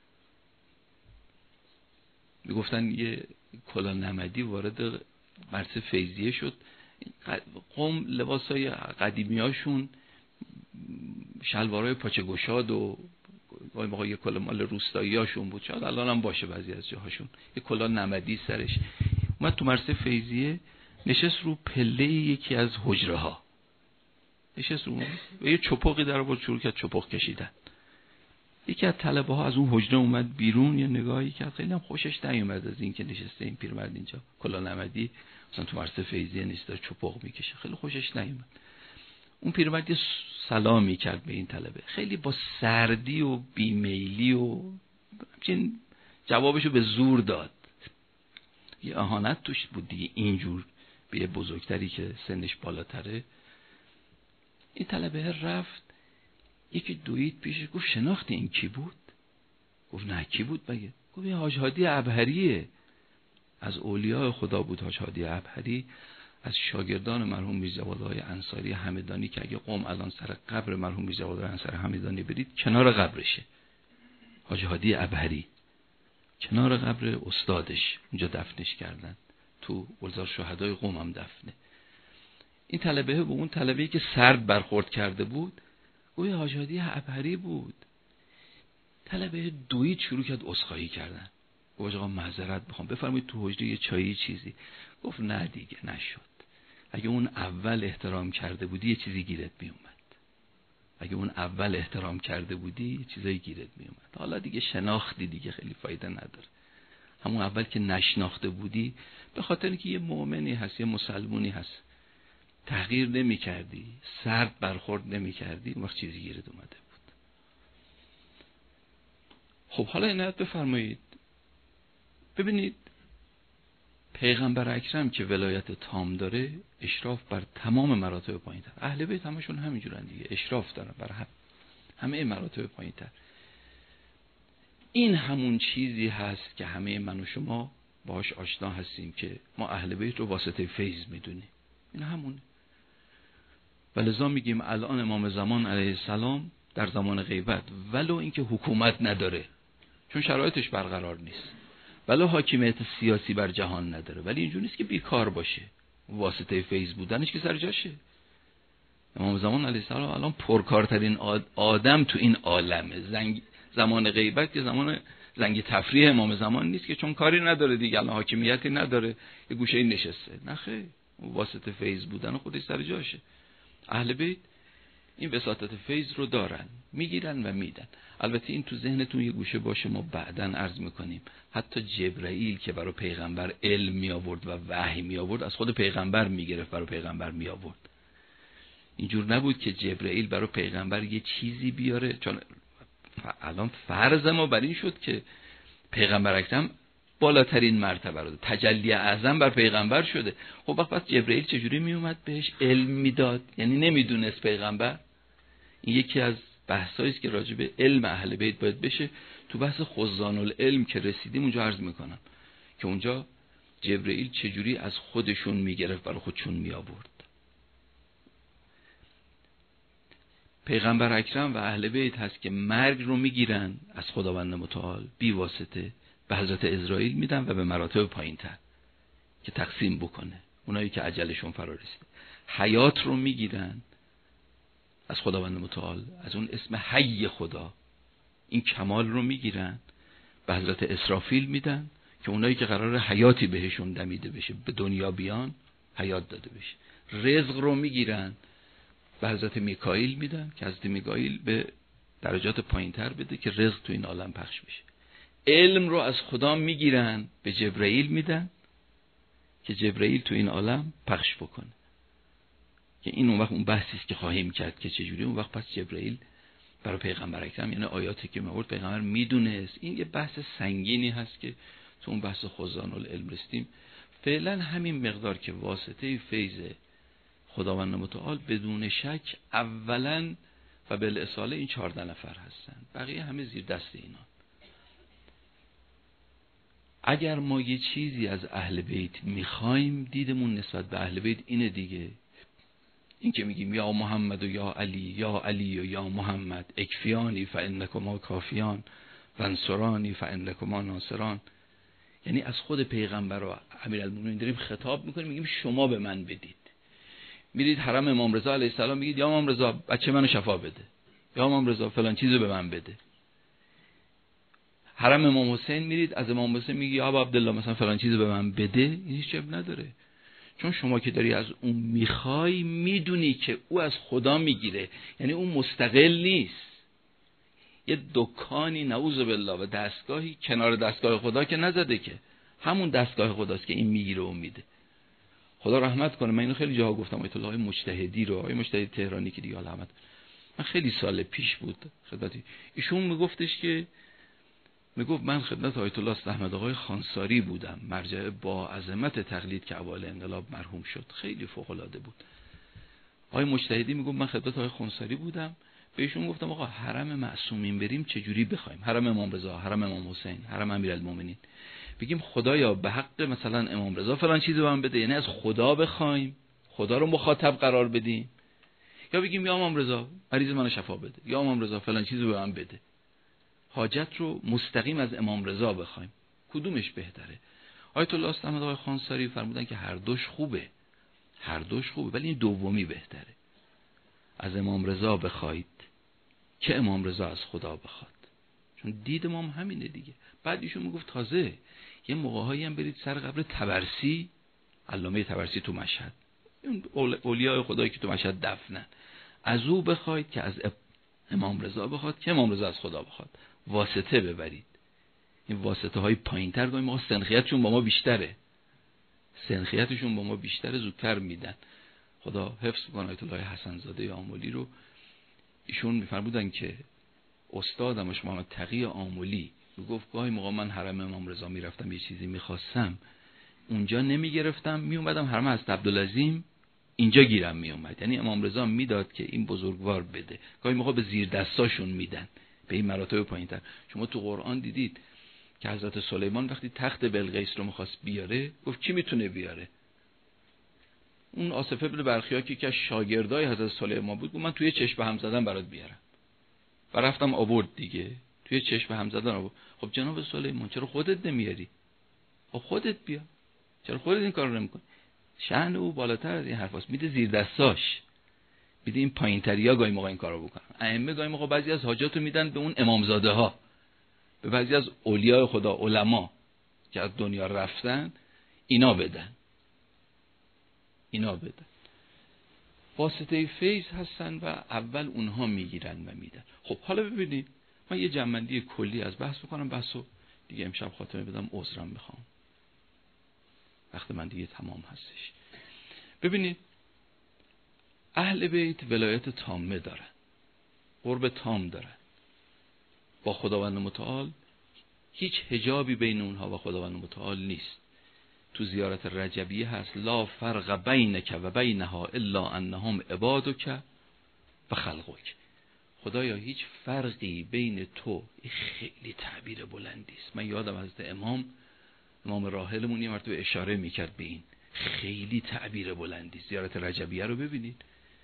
میگفتن یه کلاه نمدی وارد مرسه فیضیه شد، قوم لباسای قدیمی هاشون شلوارای پاچه گشاد و یه کلاه مال روستایی هاشون بود، شاید الان هم باشه بعضی از جاهاشون، یه کلاه نمدی سرش. اومد تو مرسه فیضیه نشست رو پله یکی از حجره ها، نشست رو و یه چپقی در آورد شروع کرد چپق کشیدن. یکی از طلبه ها از اون حجره اومد بیرون، یه نگاهی کرد، خیلی هم خوشش نیومد از این که نشسته این پیرمرد اینجا، کلا نمدی مثلا تو مدرسه فیضیه نیست، داره چپق میکشه، خیلی خوشش نیومد. اون پیرمرد یه سلامی کرد به این طلبه، خیلی با سردی و بیمیلی و همچین جوابشو به زور داد. یه اهانت توش بود دیگه، اینجور به یه بزرگتری که سنش بالاتره. این طلبه رفت، یکی دوید پیشش، گفت شناختی این کی بود؟ گفت نه کی بود بگه؟ گفت این حاج هادی ابهریه، از اولیاء خدا بود حاج هادی ابهری، از شاگردان مرحوم میرجوادآقای انصاری همدانی که اگه قم الان سر قبر مرحوم میرجوادآقای انصاری همدانی برید کنار قبرشه، حاج هادی ابهری کنار قبر استادش اونجا دفنش کردن، تو گلزار شهدای قم هم دفنه. این طلبه به اون طلبه‌ای که سرد برخورد کرده بود گویا حاج هادی ابهری بود. طلبه دوید شروع کرد عذرخواهی کردن، گفت آقا معذرت میخوام، بفرمایید تو حجره یه چایی چیزی. گفت نه دیگه نشد، اگه اون اول احترام کرده بودی یه چیزی گیرت میومد، اگه اون اول احترام کرده بودی یه چیزایی گیرت میومد، حالا دیگه شناختی دیگه خیلی فایده نداره. همون اول که نشناخته بودی، به خاطر اینکه یه مؤمنی هست، یه مسلمونی هست، تغییر نمی کردی، سرد برخورد نمی کردی، اون وقت چیزی گیرت اومده بود. خب حالا عنایت بفرمایید، ببینید پیغمبر اکرم که ولایت تام داره، اشراف بر تمام مراتب پایین‌تر، اهل بیت همشون همینجورن دیگه، اشراف دارن بر همه مراتب پایین‌تر. این همون چیزی هست که همه من و شما باهاش آشنا هستیم که ما اهل بیت رو واسطه فیض میدونیم، این همونه. ولذا میگیم الان امام زمان علیه السلام در زمان غیبت ولو اینکه حکومت نداره چون شرایطش برقرار نیست، ولو حاکمیت سیاسی بر جهان نداره، ولی اینجوری نیست که بیکار باشه، واسطه فیض بودنش که سر جاشه. امام زمان علیه السلام الان پرکارترین آدم تو این عالمه. زمان غیبت که زمان زنگ تفریح امام زمان نیست که چون کاری نداره دیگه، الان حاکمیتی نداره، یه گوشه نشسته، نه خیر، واسطه فیض بودن خودش سر جاشه. اهل بیت این وساطت فیض رو دارن، میگیرن و میدن. البته این تو ذهنتون یه گوشه باشه، ما بعداً عرض میکنیم حتی جبرائیل که برای پیغمبر علم می آورد و وحی می آورد، از خود پیغمبر میگرفت برای پیغمبر می آورد. اینجور نبود که جبرائیل برای پیغمبر یه چیزی بیاره، چون الان فرض ما بر این شد که پیغمبر اکرم بالاترین مرتبه رو تجلی اعظم بر پیغمبر شده. خب وقت پس جبرائیل چجوری می اومد بهش علم میداد؟ یعنی نمیدونست پیغمبر؟ این یکی از بحثایی است که راجع به علم اهل بیت باید بشه. تو بحث خزان العلم که رسیدیم اونجا عرض میکنم که اونجا جبرائیل چجوری از خودشون میگرفت برای خودشون می آورد. پیغمبر اکرم و اهل بیت هست که مرگ رو میگیرن از خداوند متعال بی واسطه، به حضرت اسرائیل میدن و به مراتب پایین‌تر که تقسیم بکنه اونایی که اجلشون فرا رسیده. حیات رو میگیرن از خداوند متعال، از اون اسم حی خدا، این کمال رو میگیرن به حضرت اسرافیل میدن که اونایی که قرار حیاتی بهشون دمیده بشه، به دنیا بیان حیات داده بشه. رزق رو میگیرن به حضرت میکائیل میدن که حضرت میکائیل به درجات پایین‌تر بده که رزق تو این عالم پخش بشه. علم رو از خدا میگیرن به جبرائیل میدن که جبرائیل تو این عالم پخش بکنه، که این اون وقت اون بحثی است که خواهیم کرد که چجوری اون وقت پس جبرائیل برای پیغمبر اکرم، یعنی آیاتی که می‌آورد پیغمبر میدونست. این یه بحث سنگینی هست که تو اون بحث خزان العلم رسیدیم. فعلا همین مقدار که واسطه فیض خداوند متعال بدون شک اولا و بالاصاله این 14 نفر هستن، بقیه همه زیر دست اینا. اگر ما یه چیزی از اهل بیت میخوایم، دیدمون نسبت به اهل بیت اینه دیگه، این که میگیم یا محمد و یا علی و یا محمد اکفیانی فانکما کافیان و انصرانی فانکما ناصران، یعنی از خود پیغمبر و امیرالمومنین داریم خطاب میکنیم، میگیم شما به من بدید. میرید حرم امام رضا علیه السلام میگید یا امام رضا بچه منو شفا بده، یا امام رضا فلان چیزو به من بده. حرم امام حسین میرید از امام حسین میگی یا ابا عبدالله مثلا فلان چیزو به من بده، این هیچ جب نداره، چون شما که داری از اون میخوای میدونی که او از خدا میگیره، یعنی اون مستقل نیست، یه دکانی نعوذ بالله و دستگاهی کنار دستگاه خدا که نزده، که همون دستگاه خداست که این میگیره و میده. خدا رحمت کنه. من اینو خیلی جاها گفتم، آیت الله مجتهدی رو، آیه مجتهدی تهرانی که دیگه رحمت، من خیلی سال پیش بود خدمتی ایشون میگفتش که میگفت من خدمت آیت الله احمد آقای خانساری بودم، مرجع با عظمت تقلید که اوایل انقلاب مرحوم شد، خیلی فوق العاده بود. آقای مجتهدی میگفت من خدمت آقای خانساری بودم، بهشون گفتم آقا حرم معصومین بریم چه جوری بخوایم؟ حرم امام رضا، حرم امام حسین، حرم امیرالمومنین، بگیم خدایا به حق مثلا امام رضا فلان چیزو به من بده، یعنی از خدا بخوایم، خدا رو مخاطب قرار بدیم، یا بگیم یا امام رضا مریض منو شفا بده، یا امام رضا فلان چیزو به من بده، حاجت رو مستقیم از امام رضا بخوایم، کدومش بهتره؟ آیت الله احمد آقای خانساری فرمودن که هر دوش خوبه، هر دوش خوبه، ولی این دومی بهتره. از امام رضا بخواید که امام رضا از خدا بخواد، چون دید امام همینه دیگه. بعد ایشون میگفت تازه یه موقع‌هایی هم برید سر قبر طبرسی، علامه طبرسی تو مشهد، اون اولیاء خدایی که تو مشهد دفنن، از او بخواید که از امام رضا بخواد که امام رضا از خدا بخواد، واسطه ببرید. این واسطه های پایین‌تر گاهی موقع سنخیتشون با ما بیشتره، سنخیتشون با ما بیشتره، زودتر میدن. خدا حفظ کنه آیت الله حسن زاده آملی رو، ایشون میفرمودن که استادمش محمد تقی آملی میگفت گاهی موقع من حرم امام رضا میرفتم یه چیزی میخواستم، اونجا نمیگرفتم، میومدم حرم حضرت عبدالعظیم اینجا گیرم میومد، یعنی امام رضا میداد که این بزرگوار بده، گاهی موقع به زیر دستاشون میدن، به این مراتب پایینتر. شما تو قرآن دیدید که حضرت سلیمان وقتی تخت بلقیس رو میخواست بیاره، گفت کی میتونه بیاره؟ اون آصف ابن برخیا که شاگردای حضرت سلیمان بود، گفت من توی چشم هم زدن برات بیارم، و رفتم آورد دیگه، توی چشم هم زدن آورد. خب جناب سلیمان چرا خودت نمیاری؟ خب خودت بیا، چرا خودت این کارو نمیکنی؟ شأن او بالاتر از این حرفاست، میده زیر دستاش، میده این پایینتریا گاهی موقع این کارو بکنن. ائمه گاهی موقع بعضی از حاجاتو میدن به اون امامزاده ها، به بعضی از اولیاء خدا، علما که از دنیا رفتن، اینا بدن، اینا بدن. واسطه فیض هستن و اول اونها میگیرن و میدن. خب حالا ببینید، من یه جمع‌بندی کلی از بحث بکنم، بحثو دیگه امشب خاتمه بدم، عذرم میخوام، وقت من دیگه تمام هستش. ببینید، اهل بیت ولایت تامه دارن، قرب تام دارن با خداوند متعال، هیچ حجابی بین اونها و خداوند متعال نیست. تو زیارت رجبیه هست لا فرق بینک و بینها الا انهم عبادک و خلقک. خدایا هیچ فرقی بین تو، خیلی تعبیر بلندی است. من یادم حضرت امام راحلمون یه مرتبه اشاره میکرد به این، خیلی تعبیر بلندی. زیارت رجبیه رو ببینید،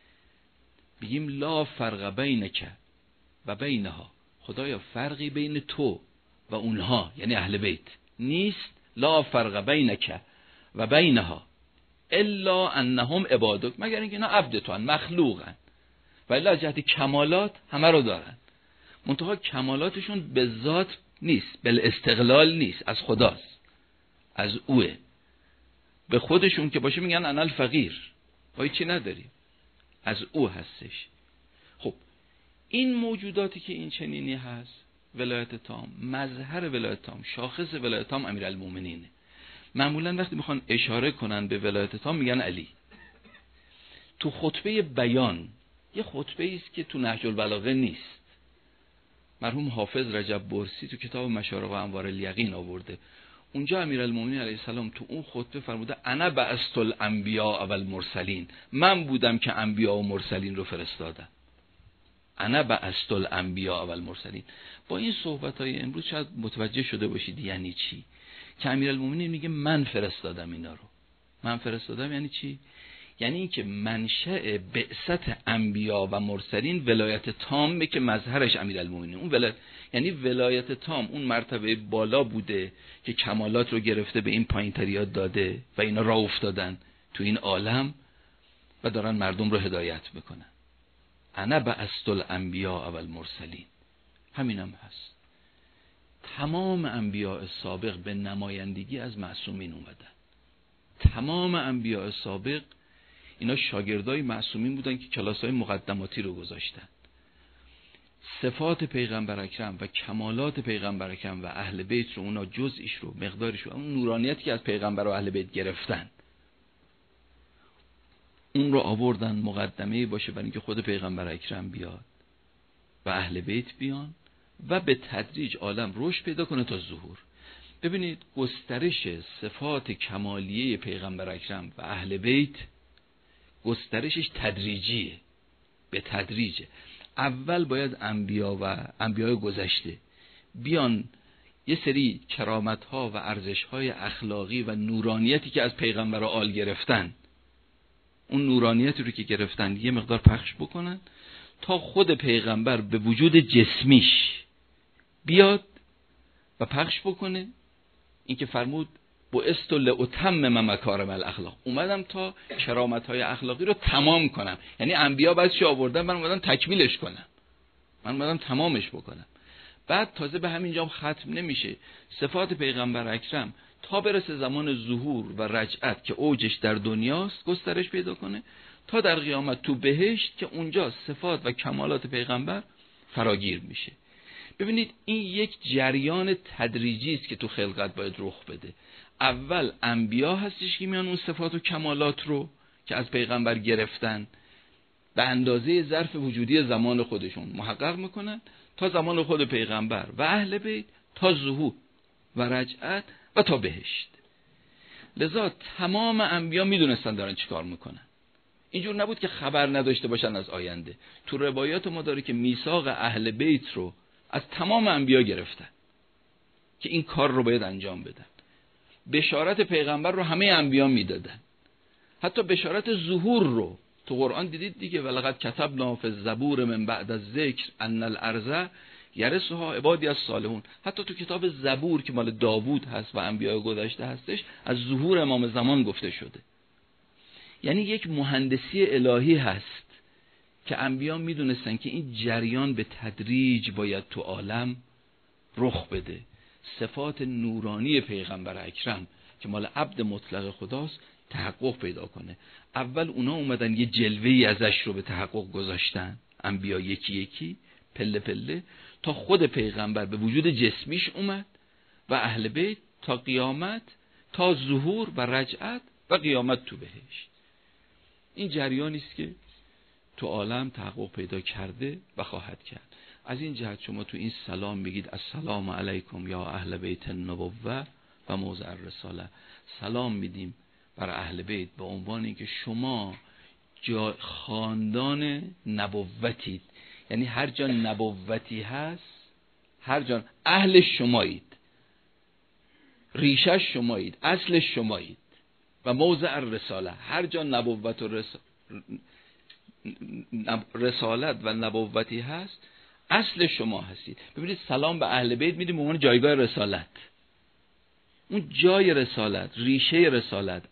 بگیم لا فرق بینک و بینها، خدایا فرقی بین تو و اونها یعنی اهل بیت نیست، لا فرق بینک و بینها الا انهم عبادک، مگر اینکه اینا عبد تو هن، مخلوقن، ولی از جهت کمالات همه رو دارن، منتها کمالاتشون به ذات نیست، بالاستقلال نیست، از خداست، از اوه. به خودشون که باشه میگن انا الفقیر، ما چی نداریم، از او هستش. خب این موجوداتی که این چنینی هست، ولایت تام، مظهر ولایت تام، شاخص ولایت تام امیرالمومنینه. معمولا وقتی میخوان اشاره کنن به ولایت تام میگن علی. تو خطبه بیان، یه خطبه است که تو نهج البلاغه نیست، مرحوم حافظ رجب برسی تو کتاب مشارق و انوار الیقین آورده، اونجا امیرالمومنین علیه السلام تو اون خطبه فرموده انا بعثت الانبیاء و المرسلین، من بودم که انبیا و مرسلین رو فرستادم. انا بعثت الانبیاء و المرسلین. با این صحبت‌های امروز شاید متوجه شده باشید یعنی چی، که امیرالمومنین میگه من فرستادم اینا رو. من فرستادم یعنی چی؟ یعنی این که منشأ بعثت انبیا و مرسلین ولایت تامه که مظهرش امیرالمومنین، اون ولایت یعنی ولایت تام، اون مرتبه بالا بوده که کمالات رو گرفته به این پایین‌تریا داده و اینا راه افتادن تو این عالم و دارن مردم رو هدایت میکنن. انا بعثت الانبیاء و المرسلین، همینم هست. تمام انبیاء سابق به نمایندگی از معصومین اومدن، تمام انبیاء سابق اینا شاگردای معصومین بودن که کلاس‌های مقدماتی رو گذاشتن. صفات پیغمبر اکرم و کمالات پیغمبر اکرم و اهل بیت رو، اونا جزئیش رو، مقدارش رو، اون نورانیتی که از پیغمبر و اهل بیت گرفتن، اون رو آوردن مقدمه باشه برای اینکه خود پیغمبر اکرم بیاد و اهل بیت بیان و به تدریج عالم رشد پیدا کنه تا ظهور. ببینید گسترش صفات کمالیه پیغمبر اکرم و اهل بیت گسترشش تدریجیه، به تدریجه. اول باید انبیا و انبیای گذشته بیان یه سری کرامت‌ها و ارزش‌های اخلاقی و نورانیتی که از پیغمبر آل گرفتن، اون نورانیتی رو که گرفتن یه مقدار پخش بکنن تا خود پیغمبر به وجود جسمیش بیاد و پخش بکنه. این که فرمود بعثت لأتمم مکارم الاخلاق، اومدم تا کرامت‌های اخلاقی رو تمام کنم. یعنی انبیا بعد چی آوردن، من اومدم تکمیلش کنم، من اومدم تمامش بکنم. بعد تازه به همین جام ختم نمیشه. صفات پیغمبر اکرم تا برسه زمان ظهور و رجعت که اوجش در دنیاست گسترش پیدا کنه، تا در قیامت تو بهشت که اونجا صفات و کمالات پیغمبر فراگیر میشه. ببینید این یک جریان تدریجی است که تو خلقت باید رخ بده. اول انبیا هستش که میان اون صفات و کمالات رو که از پیغمبر گرفتن به اندازه ظرف وجودی زمان خودشون محقق میکنن تا زمان خود پیغمبر و اهل بیت، تا ظهور و رجعت و تا بهشت. لذا تمام انبیا میدونستن دارن چیکار میکنن. اینجور نبود که خبر نداشته باشن از آینده. تو روایات ما داره که میثاق اهل بیت رو از تمام انبیا گرفتن که این کار رو باید انجام بدن. بشارت پیغمبر رو همه انبیا میدادن. حتی بشارت ظهور رو تو قرآن دیدید دیگه، ولقد کتبنا فی الزبور من بعد الذکر ان الارض یرثها عبادی الصالحون. حتی تو کتاب زبور که مال داوود هست و انبیاء گذشته هستش از ظهور امام زمان گفته شده. یعنی یک مهندسی الهی هست که انبیا میدونستن که این جریان به تدریج باید تو عالم رخ بده. صفات نورانی پیغمبر اکرم که مال عبد مطلق خداست تحقق پیدا کنه. اول اونا اومدن یه جلوه‌ای ازش رو به تحقق گذاشتن، انبیا یکی یکی پله پله، تا خود پیغمبر به وجود جسمیش اومد و اهل بیت تا قیامت، تا ظهور و رجعت و قیامت تو بهشت. این جریانی است که تو عالم تحقق پیدا کرده و خواهد کرد. از این جهت شما تو این سلام میگید السلام علیکم یا اهل بیت النبوه و موضع الرساله. سلام میدیم برای اهل بیت به عنوان اینکه شما خاندان نبوتید. یعنی هر جا نبوتی هست، هر جا اهل شمایید، ریشه شمایید، اصل شمایید. و موضع الرساله، هر جا نبوت و رسالت و نبوتی هست اصل شما هستید. ببینید سلام به اهل بیت میدیم به عنوان جایگاه رسالت، اون جای رسالت، ریشه رسالت،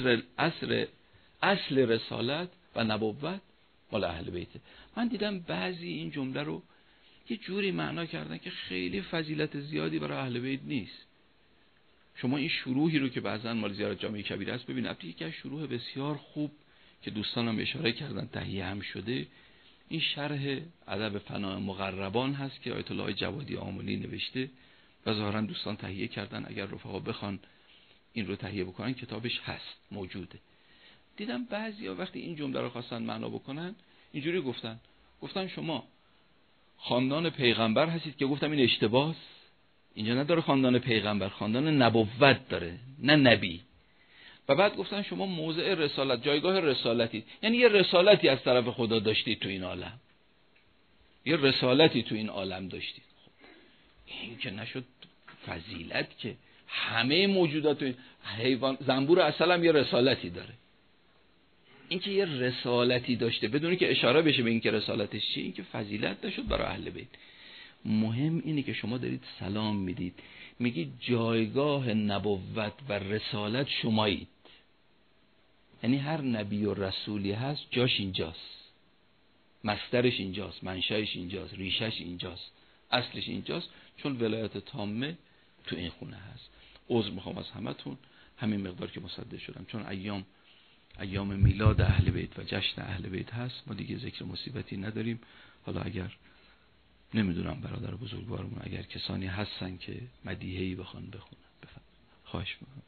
اصل رسالت و نبوت مال اهل بیته. من دیدم بعضی این جمله رو یه جوری معنا کردن که خیلی فضیلت زیادی برای اهل بیت نیست. شما این شروحی رو که بعضن مال زیارت جامع کبیره است ببینید، یکی از شروح بسیار خوب که دوستانم اشاره کردن تهیه هم شده، این شرح ادب فنا مقربان هست که آیت الله جوادی آملی نوشته و ظاهرا دوستان تهیه کردن. اگر رفقا بخوان این رو تهیه بکنن کتابش هست، موجوده. دیدم بعضیا وقتی این جمله رو خواستن معنا بکنن اینجوری گفتن شما خاندان پیغمبر هستید، که گفتم این اشتباهه. اینجا نداره خاندان پیغمبر، خاندان نبوت داره، نه نبی. و بعد گفتن شما موضع رسالت، جایگاه رسالتی، یعنی یه رسالتی از طرف خدا داشتید تو این عالم، یه رسالتی تو این عالم داشتید. خب این که نشد فضیلت که همه موجودات تو این حیوان، زنبور اصل هم یه رسالتی داره. این که یه رسالتی داشته بدون که اشاره بشه به این که رسالتش چیه، این که فضیلت نشد برای اهل بیت. مهم اینه که شما دارید سلام میدید، میگید جایگاه نبوت و رسالت شمایید. یعنی هر نبی و رسولی هست جاش اینجاست، مصدرش اینجاست، منشأش اینجاست، ریشش اینجاست، اصلش اینجاست، چون ولایت تامه تو این خونه هست. عذر میخوام از همتون همین مقدار که مصدق شدم، چون ایام میلاد اهل بیت و جشن اهل بیت هست، ما دیگه ذکر مصیبتی نداریم. حالا اگر نمیدونم برادر بزرگوارمون اگر کسانی هستن که مدیحه‌ای بخوان بخونن بفهم. خواهش میکنم.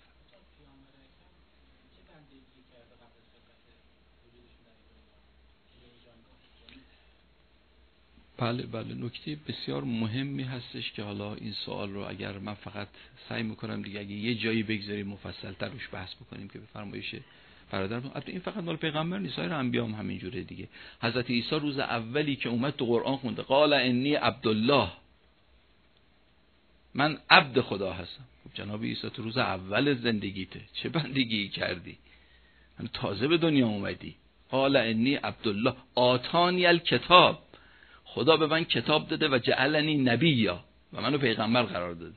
بله نکته بسیار مهمی هستش که حالا این سوال رو اگر من فقط سعی میکنم دیگه اگه یه جایی بگذاریم مفصل‌تر روش بحث بکنیم که به فرمایش برادرم، البته این فقط مال پیغمبر نیست، سایر انبیا هم همین جوره دیگه. حضرت عیسی روز اولی که اومد تو قرآن خونده قال انی عبدالله، من عبد خدا هستم. خب جناب عیسی تو روز اول زندگیته چه بندگی کردی؟ من تازه به دنیا اومدی. قال انی عبدالله آتانی الکتاب، خدا به من کتاب داده و جعلنی نبیا و منو پیغمبر قرار داده.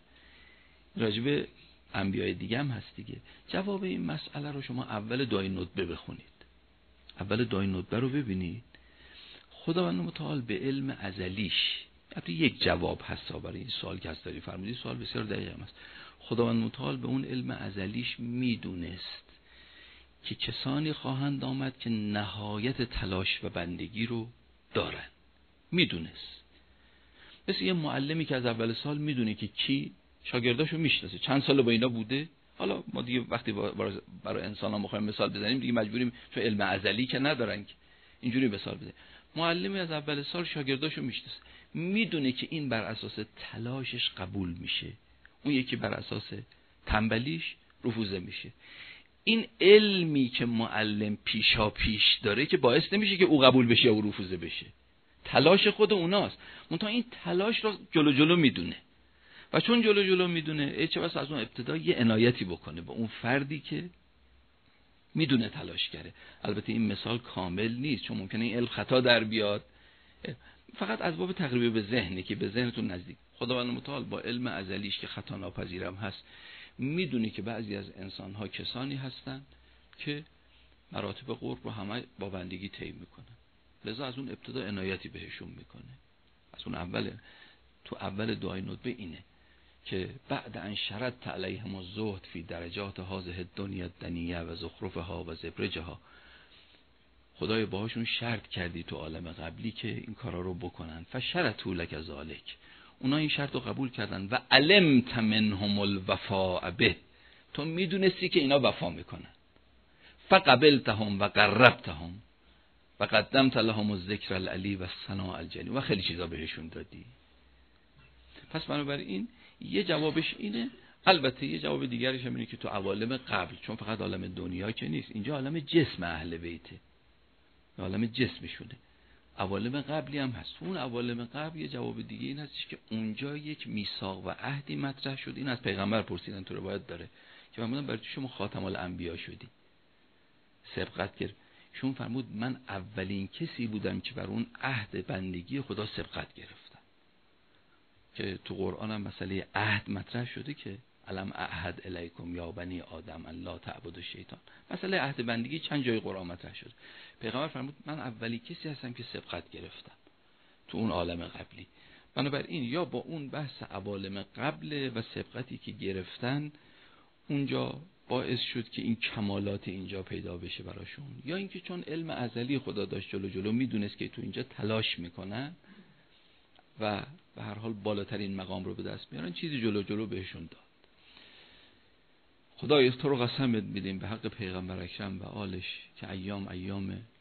راجب انبیای دیگه هم هست دیگه. جواب این مسئله رو شما اول دعای ندبه بخونید. اول دعای ندبه رو ببینید. خداوند متعال به علم ازلیش، البته یک جواب هست برای این سوال که داری فرمودید، سوال بسیار دقیق است. خداوند متعال به اون علم ازلیش میدونست که کسانی خواهند آمد که نهایت تلاش و بندگی رو دارن. میدونست. مثل یه معلمی که از اول سال میدونه که کی شاگرداشو میشناسه، چند سال با اینا بوده. حالا ما دیگه وقتی برای انسان‌ها می‌خوایم مثال بزنیم دیگه مجبوریم، چون علم ازلی که ندارن که اینجوری مثال بزنیم. معلمی از اول سال شاگرداشو میشناسه، میدونه که این بر اساس تلاشش قبول میشه، اون یکی بر اساس تنبلیش رفوزه میشه. این علمی که معلم پیشا پیش داره که باعث نمیشه که او قبول بشه یا او رفوزه بشه، تلاش خود اوناست. منتها این تلاش رو جلو میدونه و چون جلو میدونه چه بس از اون ابتدا یه عنایتی بکنه به اون فردی که میدونه تلاش کرده. البته این مثال کامل نیست چون ممکنه این علم خطا در بیاد، فقط از باب تقریب به ذهنه که به ذهنتون نزدیک. خداوند متعال با علم ازلیش که خطا ناپذیرم هست میدونه که بعضی از انسان‌ها کسانی هستن که مراتب قرب رو همه با بندگی طی میکنن، لذا از اون ابتدا عنایتی بهشون میکنه. از اون تو اول دعای ندبه اینه که بعد ان شرط علیهم الزهد فی درجات هذه الدنیا الدنیه و زخرفها و زبرجها، خدای باهاشون شرط کردی تو عالم قبلی که این کارا رو بکنن. فشرطوا لک ذلک، اونا این شرط رو قبول کردن. و علمت منهم الوفاء به، تو میدونستی که اینا وفا میکنن. فقبلتهم و قربتهم و قدمت لهم الذکر العلی و الثناء الجلی، و خیلی چیزا بهشون دادی. پس بنابراین یه جوابش اینه. البته یه جواب دیگرش هم اینه که تو عوالم قبل، چون فقط عالم دنیا که نیست، اینجا عالم جسم اهل بیته، عالم جسمشونه، عوالم قبلی هم هست. اون عوالم قبل یه جواب دیگه این هستش که اونجا یک میثاق و عهدی مطرح شد. این از پیغمبر پرسیدن، تو روایت داره که فرمودن برای چی شما خاتم الانبیا شدی، سبقت گرفت. شون فرمود من اولین کسی بودم که بر اون عهد بندگی خدا سبقت گرفتم. که تو قرآن هم مسئله عهد مطرح شده که علم اعهد الیکم یا بنی آدم ان لا تعبدوا الشیطان. مسئله عهد بندگی چند جای قرآن مطرح شده. پیغمبر فرمود من اولی کسی هستم که سبقت گرفتم تو اون عالم قبلی. بنابراین یا با اون بحث عوالم قبل و سبقتی که گرفتن اونجا باعث شد که این کمالات اینجا پیدا بشه براشون، یا اینکه چون علم ازلی خدا داشت جلو میدونست که تو اینجا تلاش میکنن و به هر حال بالاترین مقام رو به دست میارن، چیزی جلو بهشون داد. خدای تو رو قسم میدیم به حق پیغمبر اکرم و آلش که ایام